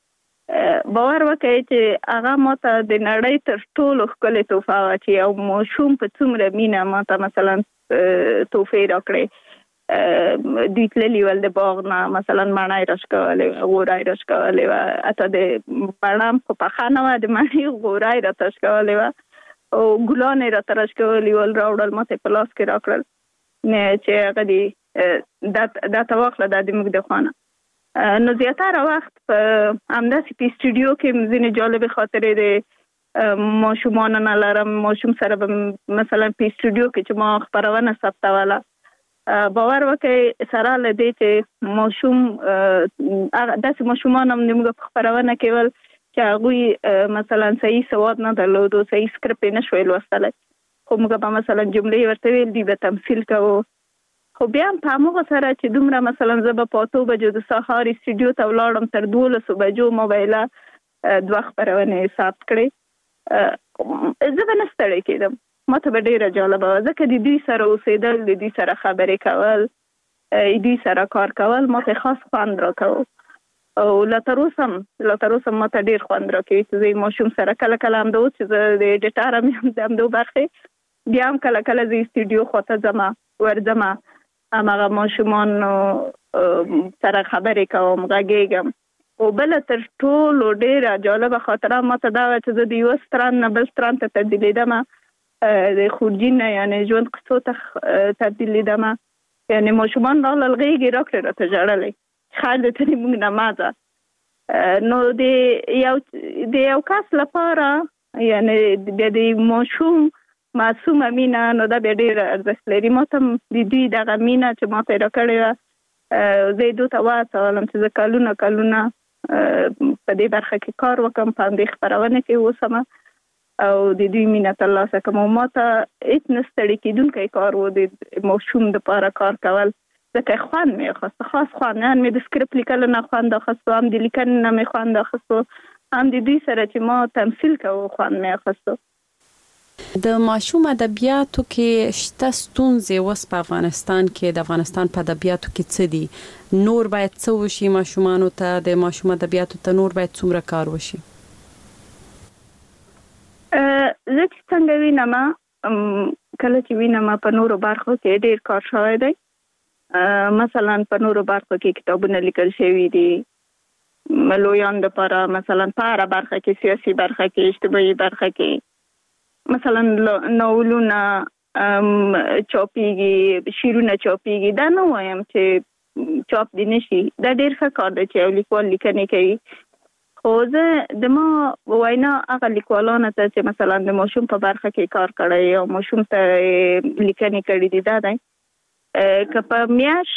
باور وکړئ چې هغه ماته د نړۍ تر ټولو ښکلې تحفه وه چې یو ماشوم په څومره مینه ماته مثلا تحفې راکړې. دوی تللي ول د باغ نه مثلا مڼه یې راښکولې وه، غوره یې راښکولې وه، حتی د مڼه خو پخه نه وه، د مڼې غوره یې راته راښکولې وه او ګلان یې راته راښکولي ول، راوړل ماته په لاس کې راکړل چې هغه دې دا ته واخله دا د موږ د خوا نه. نو زیاتره وخت په همداسې په سټوډیو کې ځینې جالبې خاطرې د ماشومانو نه لرم. ماشوم سره به مثلا په سټوډیو کې چې ما خپرونه ثبتوله، باور وکړئ سره له دې چې ماشوم داسې ماشومان هم موږ په خپرونه کې ول چې هغوی مثلا صحیح سواد نه درلودو، صحیح سکرپ یې نه شوی لوستلی، خو موږ به مثلا جملې ورته ویل، دوی به تمثیل کوو. خو بیا هم په همغه سره چې دومره مثلا زه به په 8 بجو د سهار سټوډیو ته ولاړم، تر 12 بجو ما به یې 2 خپرونې ثبت کړې، زه به نه ستړی کېدم. ما ته به ډېره جالبه وه ځکه د دوی سره اوسېدل، د دوی سره خبرې کول، دوی سره کار کول ما ته خاص خوند راکوه. او لا تر اوسه ما ته ډېر خوند راکوي چې زه ماشوم سره کله کله همدا اوس چې زه د ایډیټر یم د همدو برخې، بیا هم کله کله زه سټوډیو خواته ځم ورځم هغه ماشومان سره خبرې کوم غږیږم. او بل تر ټولو ډیره جالبه خاطره ماته دا و چې زه د یو ستران نه بل ستران ته تبدیلیدم، د خورجین نه یعنی ژوند قصو ته تبدیلیدم. یعنی ماشومان راغلل غېږې راکړې راته ژړلې خیر دې ته موږ نه مازه. نو د یو کس لپاره یعنی بیا د ماشوم معصومه مینه نو دا بیا ډېره ارزښت لري. ما ته د دوی دغه مینه چې ما ته یې راکړې وه زه یې دوی ته وهڅولم چې زه کلونه په دې برخه کې کار وکړم، په همدې خپرونه کې اوسم او د دوی مینه ترلاسه کړم. او ما ته هېڅ نه ستړي کېدونکی کار و د ماشوم دپاره کار کول، ځکه خوند مې اخیسته، خاص خوند. هم مې د سکرپټ لیکلو نه خوند اخیستو، هم د لیکنې نه مې خوند اخیستو، هم د دوی سره چې ما تمثیل کوو خوند مې اخیستو. د ماشوم ادبیاتو کې شته ستونزې اوس په افغانستان کې، د افغانستان په ادبیاتو کې څه دي؟ نور باید څه وشي ماشومانو ته؟ د ماشوم ادبیاتو ته نور باید څومره کار وشي؟ زه چې څنګه وینم، کله چې وینم په نورو برخو کې ډېر کار شوی دی. مثلا په نورو برخو کې کتابونه لیکل شوي دي لویان دپاره، مثلا په هره برخه کې، سیاسي برخه کې، اجتماعي برخه کې، مثلا ناولونه چاپیږي، شعرونه چاپیږي. دا نه وایم چې چاپ دي نشي، دا ډېر ښه کار دی چې یو لیکوال لیکنې کوي. خو زه د ما وینا هغه لیکوالانو ته چې مثلا د ماشوم په برخه کې کار کړی او ماشوم ته لیکنې کړي دي، دا دی که په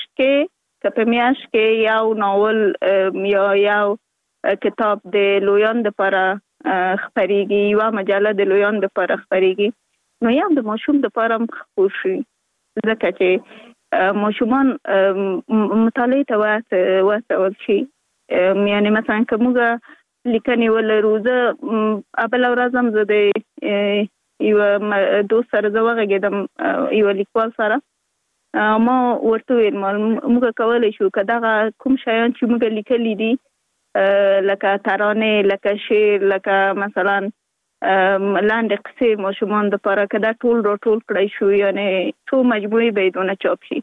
میاشت کې یو ناول یا یو کتاب د لویان دپاره خپریږي، یوه مجله د لویان دپاره خپریږي، نو یو د ماشوم دپاره هم خپور شي، ځکه چې ماشومان مطالعې ته وهڅول شي. یعنی مثلا که موږ لیکنې ولرو، زه بله ورځ هم زه د یوه دوست سره زه وغږېدم، یوه لیکوال سره، ما ورته ویل موږ کولی شو که دغه کوم شیان چې موږ لیکلي دي لکه ترانې، لکه شعر، لکه مثلا لاندې قصې ماشومان دپاره، که دا ټول راټول کړی شو، یعنی څو مجموعې به یې دونه چاپ شي.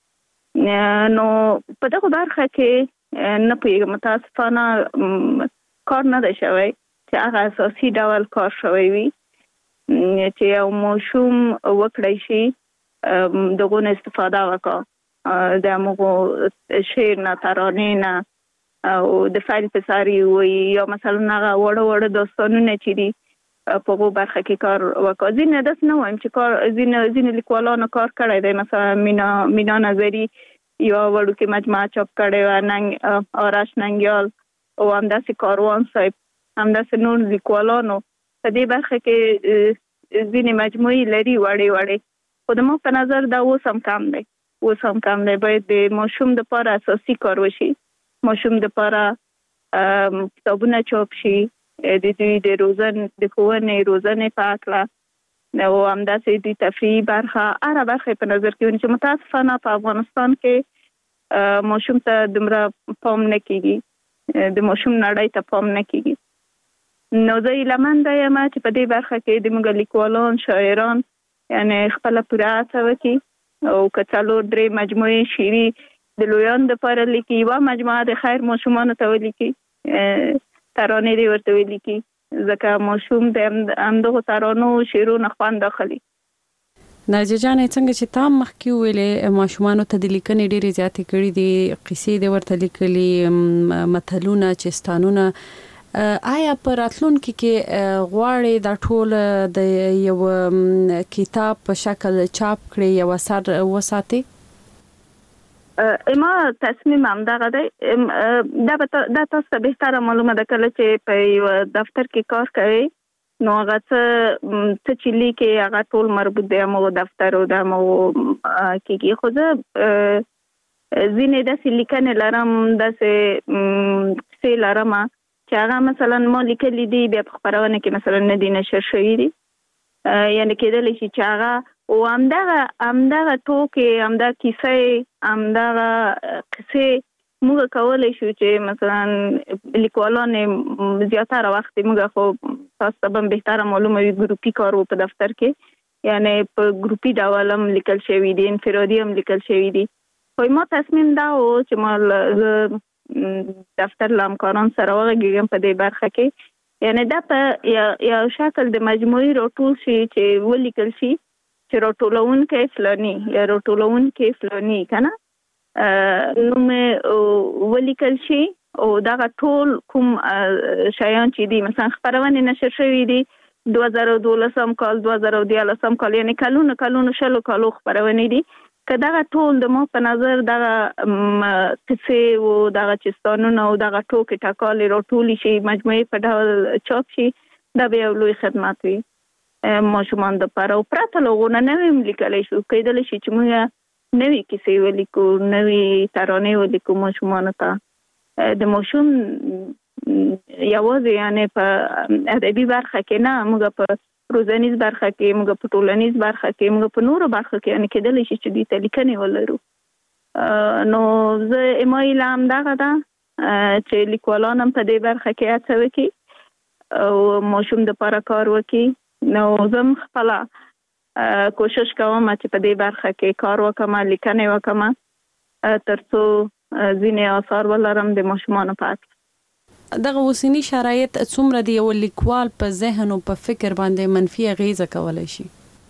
نو په دغه برخه کې نه پوهېږم، متاسفانه کار نه دی شوی چې هغه اساسي ډول کار شوی وي چې یو ماشوم وکړی شي دغه نه استفاده وکړه، د هغو شعر نه، ترانې نه، او د فیل پساري وي، یا مثلا هغه وړه داستانونه چې دي په هغو برخه کې کار وکړه. ځینې داسې نه وایم چې ځینې لیکوالانو کار کړی دی، مثلا مینا نظري یوه وړوکې مجموعه چاپ کړې وه، آرش ننګیال او همداسې کاروان صاحب، همداسې نور لیکوالانو په دې برخه کې ځینې مجموعې لري وړې، خو د ما په نظر دا اوس هم کم دی. باید د ماشوم دپاره اساسي کار وشي، ماشوم دپاره کتابونه چاپ شي، د دوی د ښوونې روزنې په هکله، او همداسې د تفریحي برخه، هره برخه په نظر کې ونیسي. متاسفانه په افغانستان کې ماشوم ته دومره پام نه کېږي، د ماشوم نړۍ ته پام نه کېږي. نو زه هیلهمنده یم چې په دې برخه کې د موږ لیکوالان، شاعران یعنی خپله پوره هڅه وکړي، او که 4-3 مجموعې شعري د لویان دپاره لیکي، یوه مجموعه د خیر ماشومانو ته ولیکي، ترانې دې ورته ولیکي، ځکه ماشوم د همدغو ترانو شعرونو خوند اخلي. نرجه جانې، څنګه چې تا مخکې ویلې ماشومانو ته د لیکنې ډېرې زیاتې کړي دي، قصې دې ورته لیکلي، متلونه، چستانونه، آیا په راتلونکي کې غواړې دا ټول د یو کتاب په شکل چاپ کړي، یو اثر وساتي؟ ما تصمیم همدغه دی. دا تاسو ته بهتره معلومه ده، کله چې په یو دفتر کې کار کوي نو هغه څه چې لیکي هغه ټول مربوط دی همغو دفترو د همغو کېږي. خو زه ځینې داسې لیکنې لرم، داسې قصې لرم چې هغه مثلا ما لیکلي دي، بیا په خپرونه کې مثلا نه دي نشر شوي دي، یعنی کېدلی شي چې هغه او همدغه ټوکې، همدغه کیسې، همدغه قصې موږ کولی شو چې مثلا لیکوالان زیاتره وخت موږ خو تاسو ته به بهتره معلومه وي ګروپي کار په دفتر کې، یعنی په ګروپي ډول هم لیکل شوي دي، انفرادي هم لیکل شوي دي. خو ما تصمیم دا و چې ما دفتر لامکاران سره وغږیږم په دې برخه کې، یعنی دا په یو شکل د مجموعي راټول شي چې ولیکل شي چې راټولونکی فلانی یا راټولونکی فلانی کنه نو مې ولیکل شي او دا ټول کوم شایان چې دي مثلا خبرونه نشر شوې دي 2012 کال 2013 کال یعنی کلونو شلو کالو خبرونه دي که دا ټول د مو په نظر دا قصې او دا چستانونه او دا ټوکې ټاکالې راټولې شي مجموعي په ډول چاپ شي دا به یو لوی خدمت وي ماشومان دپاره او پرته له هغو نه نوی هم لیکلی شو کیدلی شي چې موږ نوې کیسې ولیکو نوې ترانې ولیکو ماشومانو ته د ماشوم یوازې یعنی په ادبي برخه کې نه موږ په روزنیز برخه کې موږ په ټولنیز برخه کې موږ په نورو برخه کې یعنی کېدلی شي چې دوی ته لیکنې ولرو نو زه ایمایل هم دغه ده چې لیکوالان هم په دې برخه کې هڅه وکړي او ماشوم دپاره کار وکړي نو زه هم خپله کوشش کوم چې په دې برخه کې کار وکړم لیکنې وکړم تر څو ځینې آثار ولرم د ماشومانو په اړه. دغه اوسنی شرایط څومره دی یو لیکوال په ذهن او په فکر باندې منفي اغیزه کولای شي؟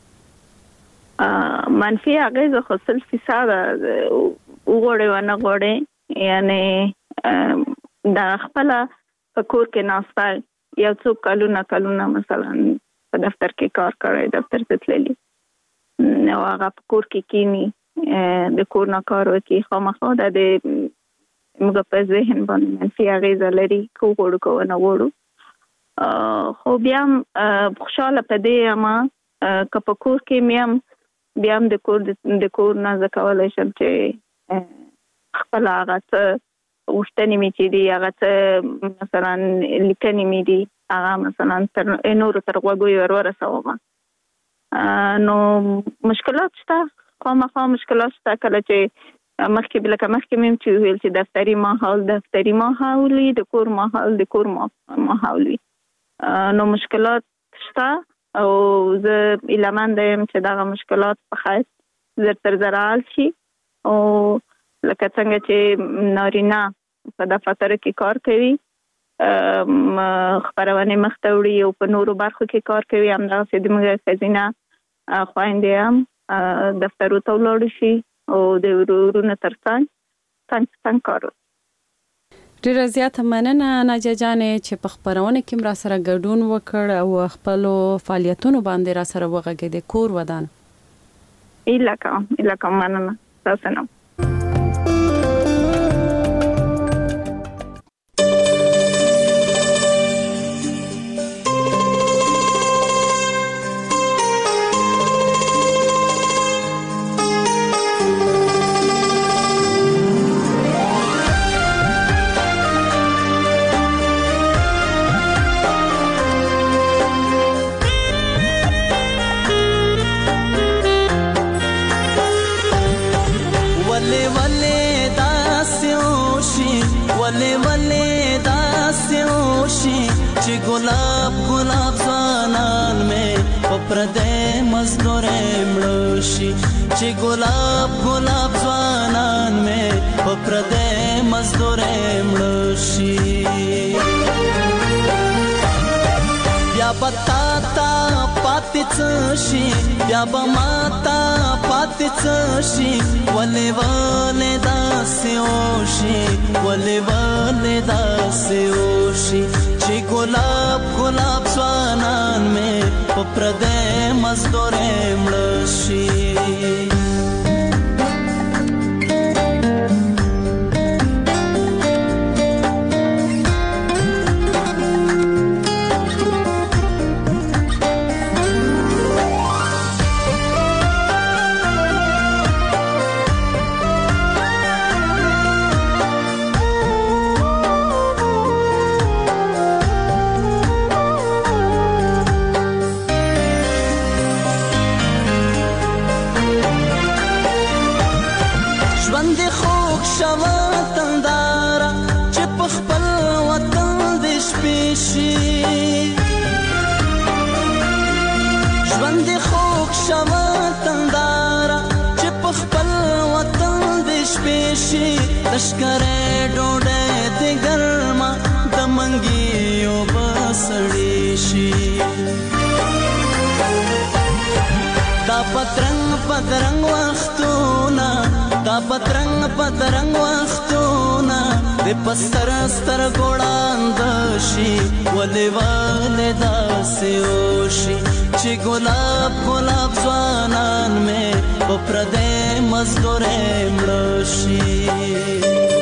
منفي اغیزه خو 100% وګورئ و نه غواړئ یعنی دا خپل په کور کې ناسته یو څو کلونه مثلا په دفتر کې کار کوي دفتر ته تللی نو هغه په کور کې کینی د کور نه کار وکړي خامخا د موږ په ذهن باندې منفي اغیزه لري کو غوړو کو نه غوړو خو بیا خوشاله پدې اما که په کور کې میم بیا هم د کور نه زکولای شم چې خپل هغه څه وشتنې می چې دی هغه څه مثلا لیکنې می دی هغه مثلا تر نور تر غوږو ورسوم نو مشکلات شته خامخا مشکلات شته کله چې مخکې میم چې ویل چې دفتري ماحول وي د کور ماحول وي نو مشکلات شته او زه ایلمنده یم چې دغه مشکلات په خیر زر تر زره حل شي او لکه څنګه چې نارینه په دفتر کې کار کوي خبرونه مخته وړي او په نورو برخو کې کار کوي همدغسې د موږ ښځینه خویندې هم دفترو ته ولاړ شي او د ورونو ترڅنګ کار ډیره زیاته مننه ناجیه جانې چې په خبرونه کې را سره ګډون وکړ او خپل فعالیتونو باندې را سره وغږېدې کور ودان ایله کوم مننه تاسو نه गुलाब ज़वानान में पप्रदे मज़दूर मड़ोशी ची गुलाब ज़वानान में पप्रदे मज़दूर मड़ोशी या बताता पातिचशी या बमाता पातिचशी वले दासे ओशी ची गुलाब ज़वानान में पप्रदे मज़दूर मड़ोशी لشکره ډوډۍ د ګرما د منګیو بسړی شي دا پترنګ وختونه دا پترنګ وختونه د پستر ستر ګوړاند شي ولې داسې وشي چې ګلاب ځوانان مې په پردې مزدورې مړ شي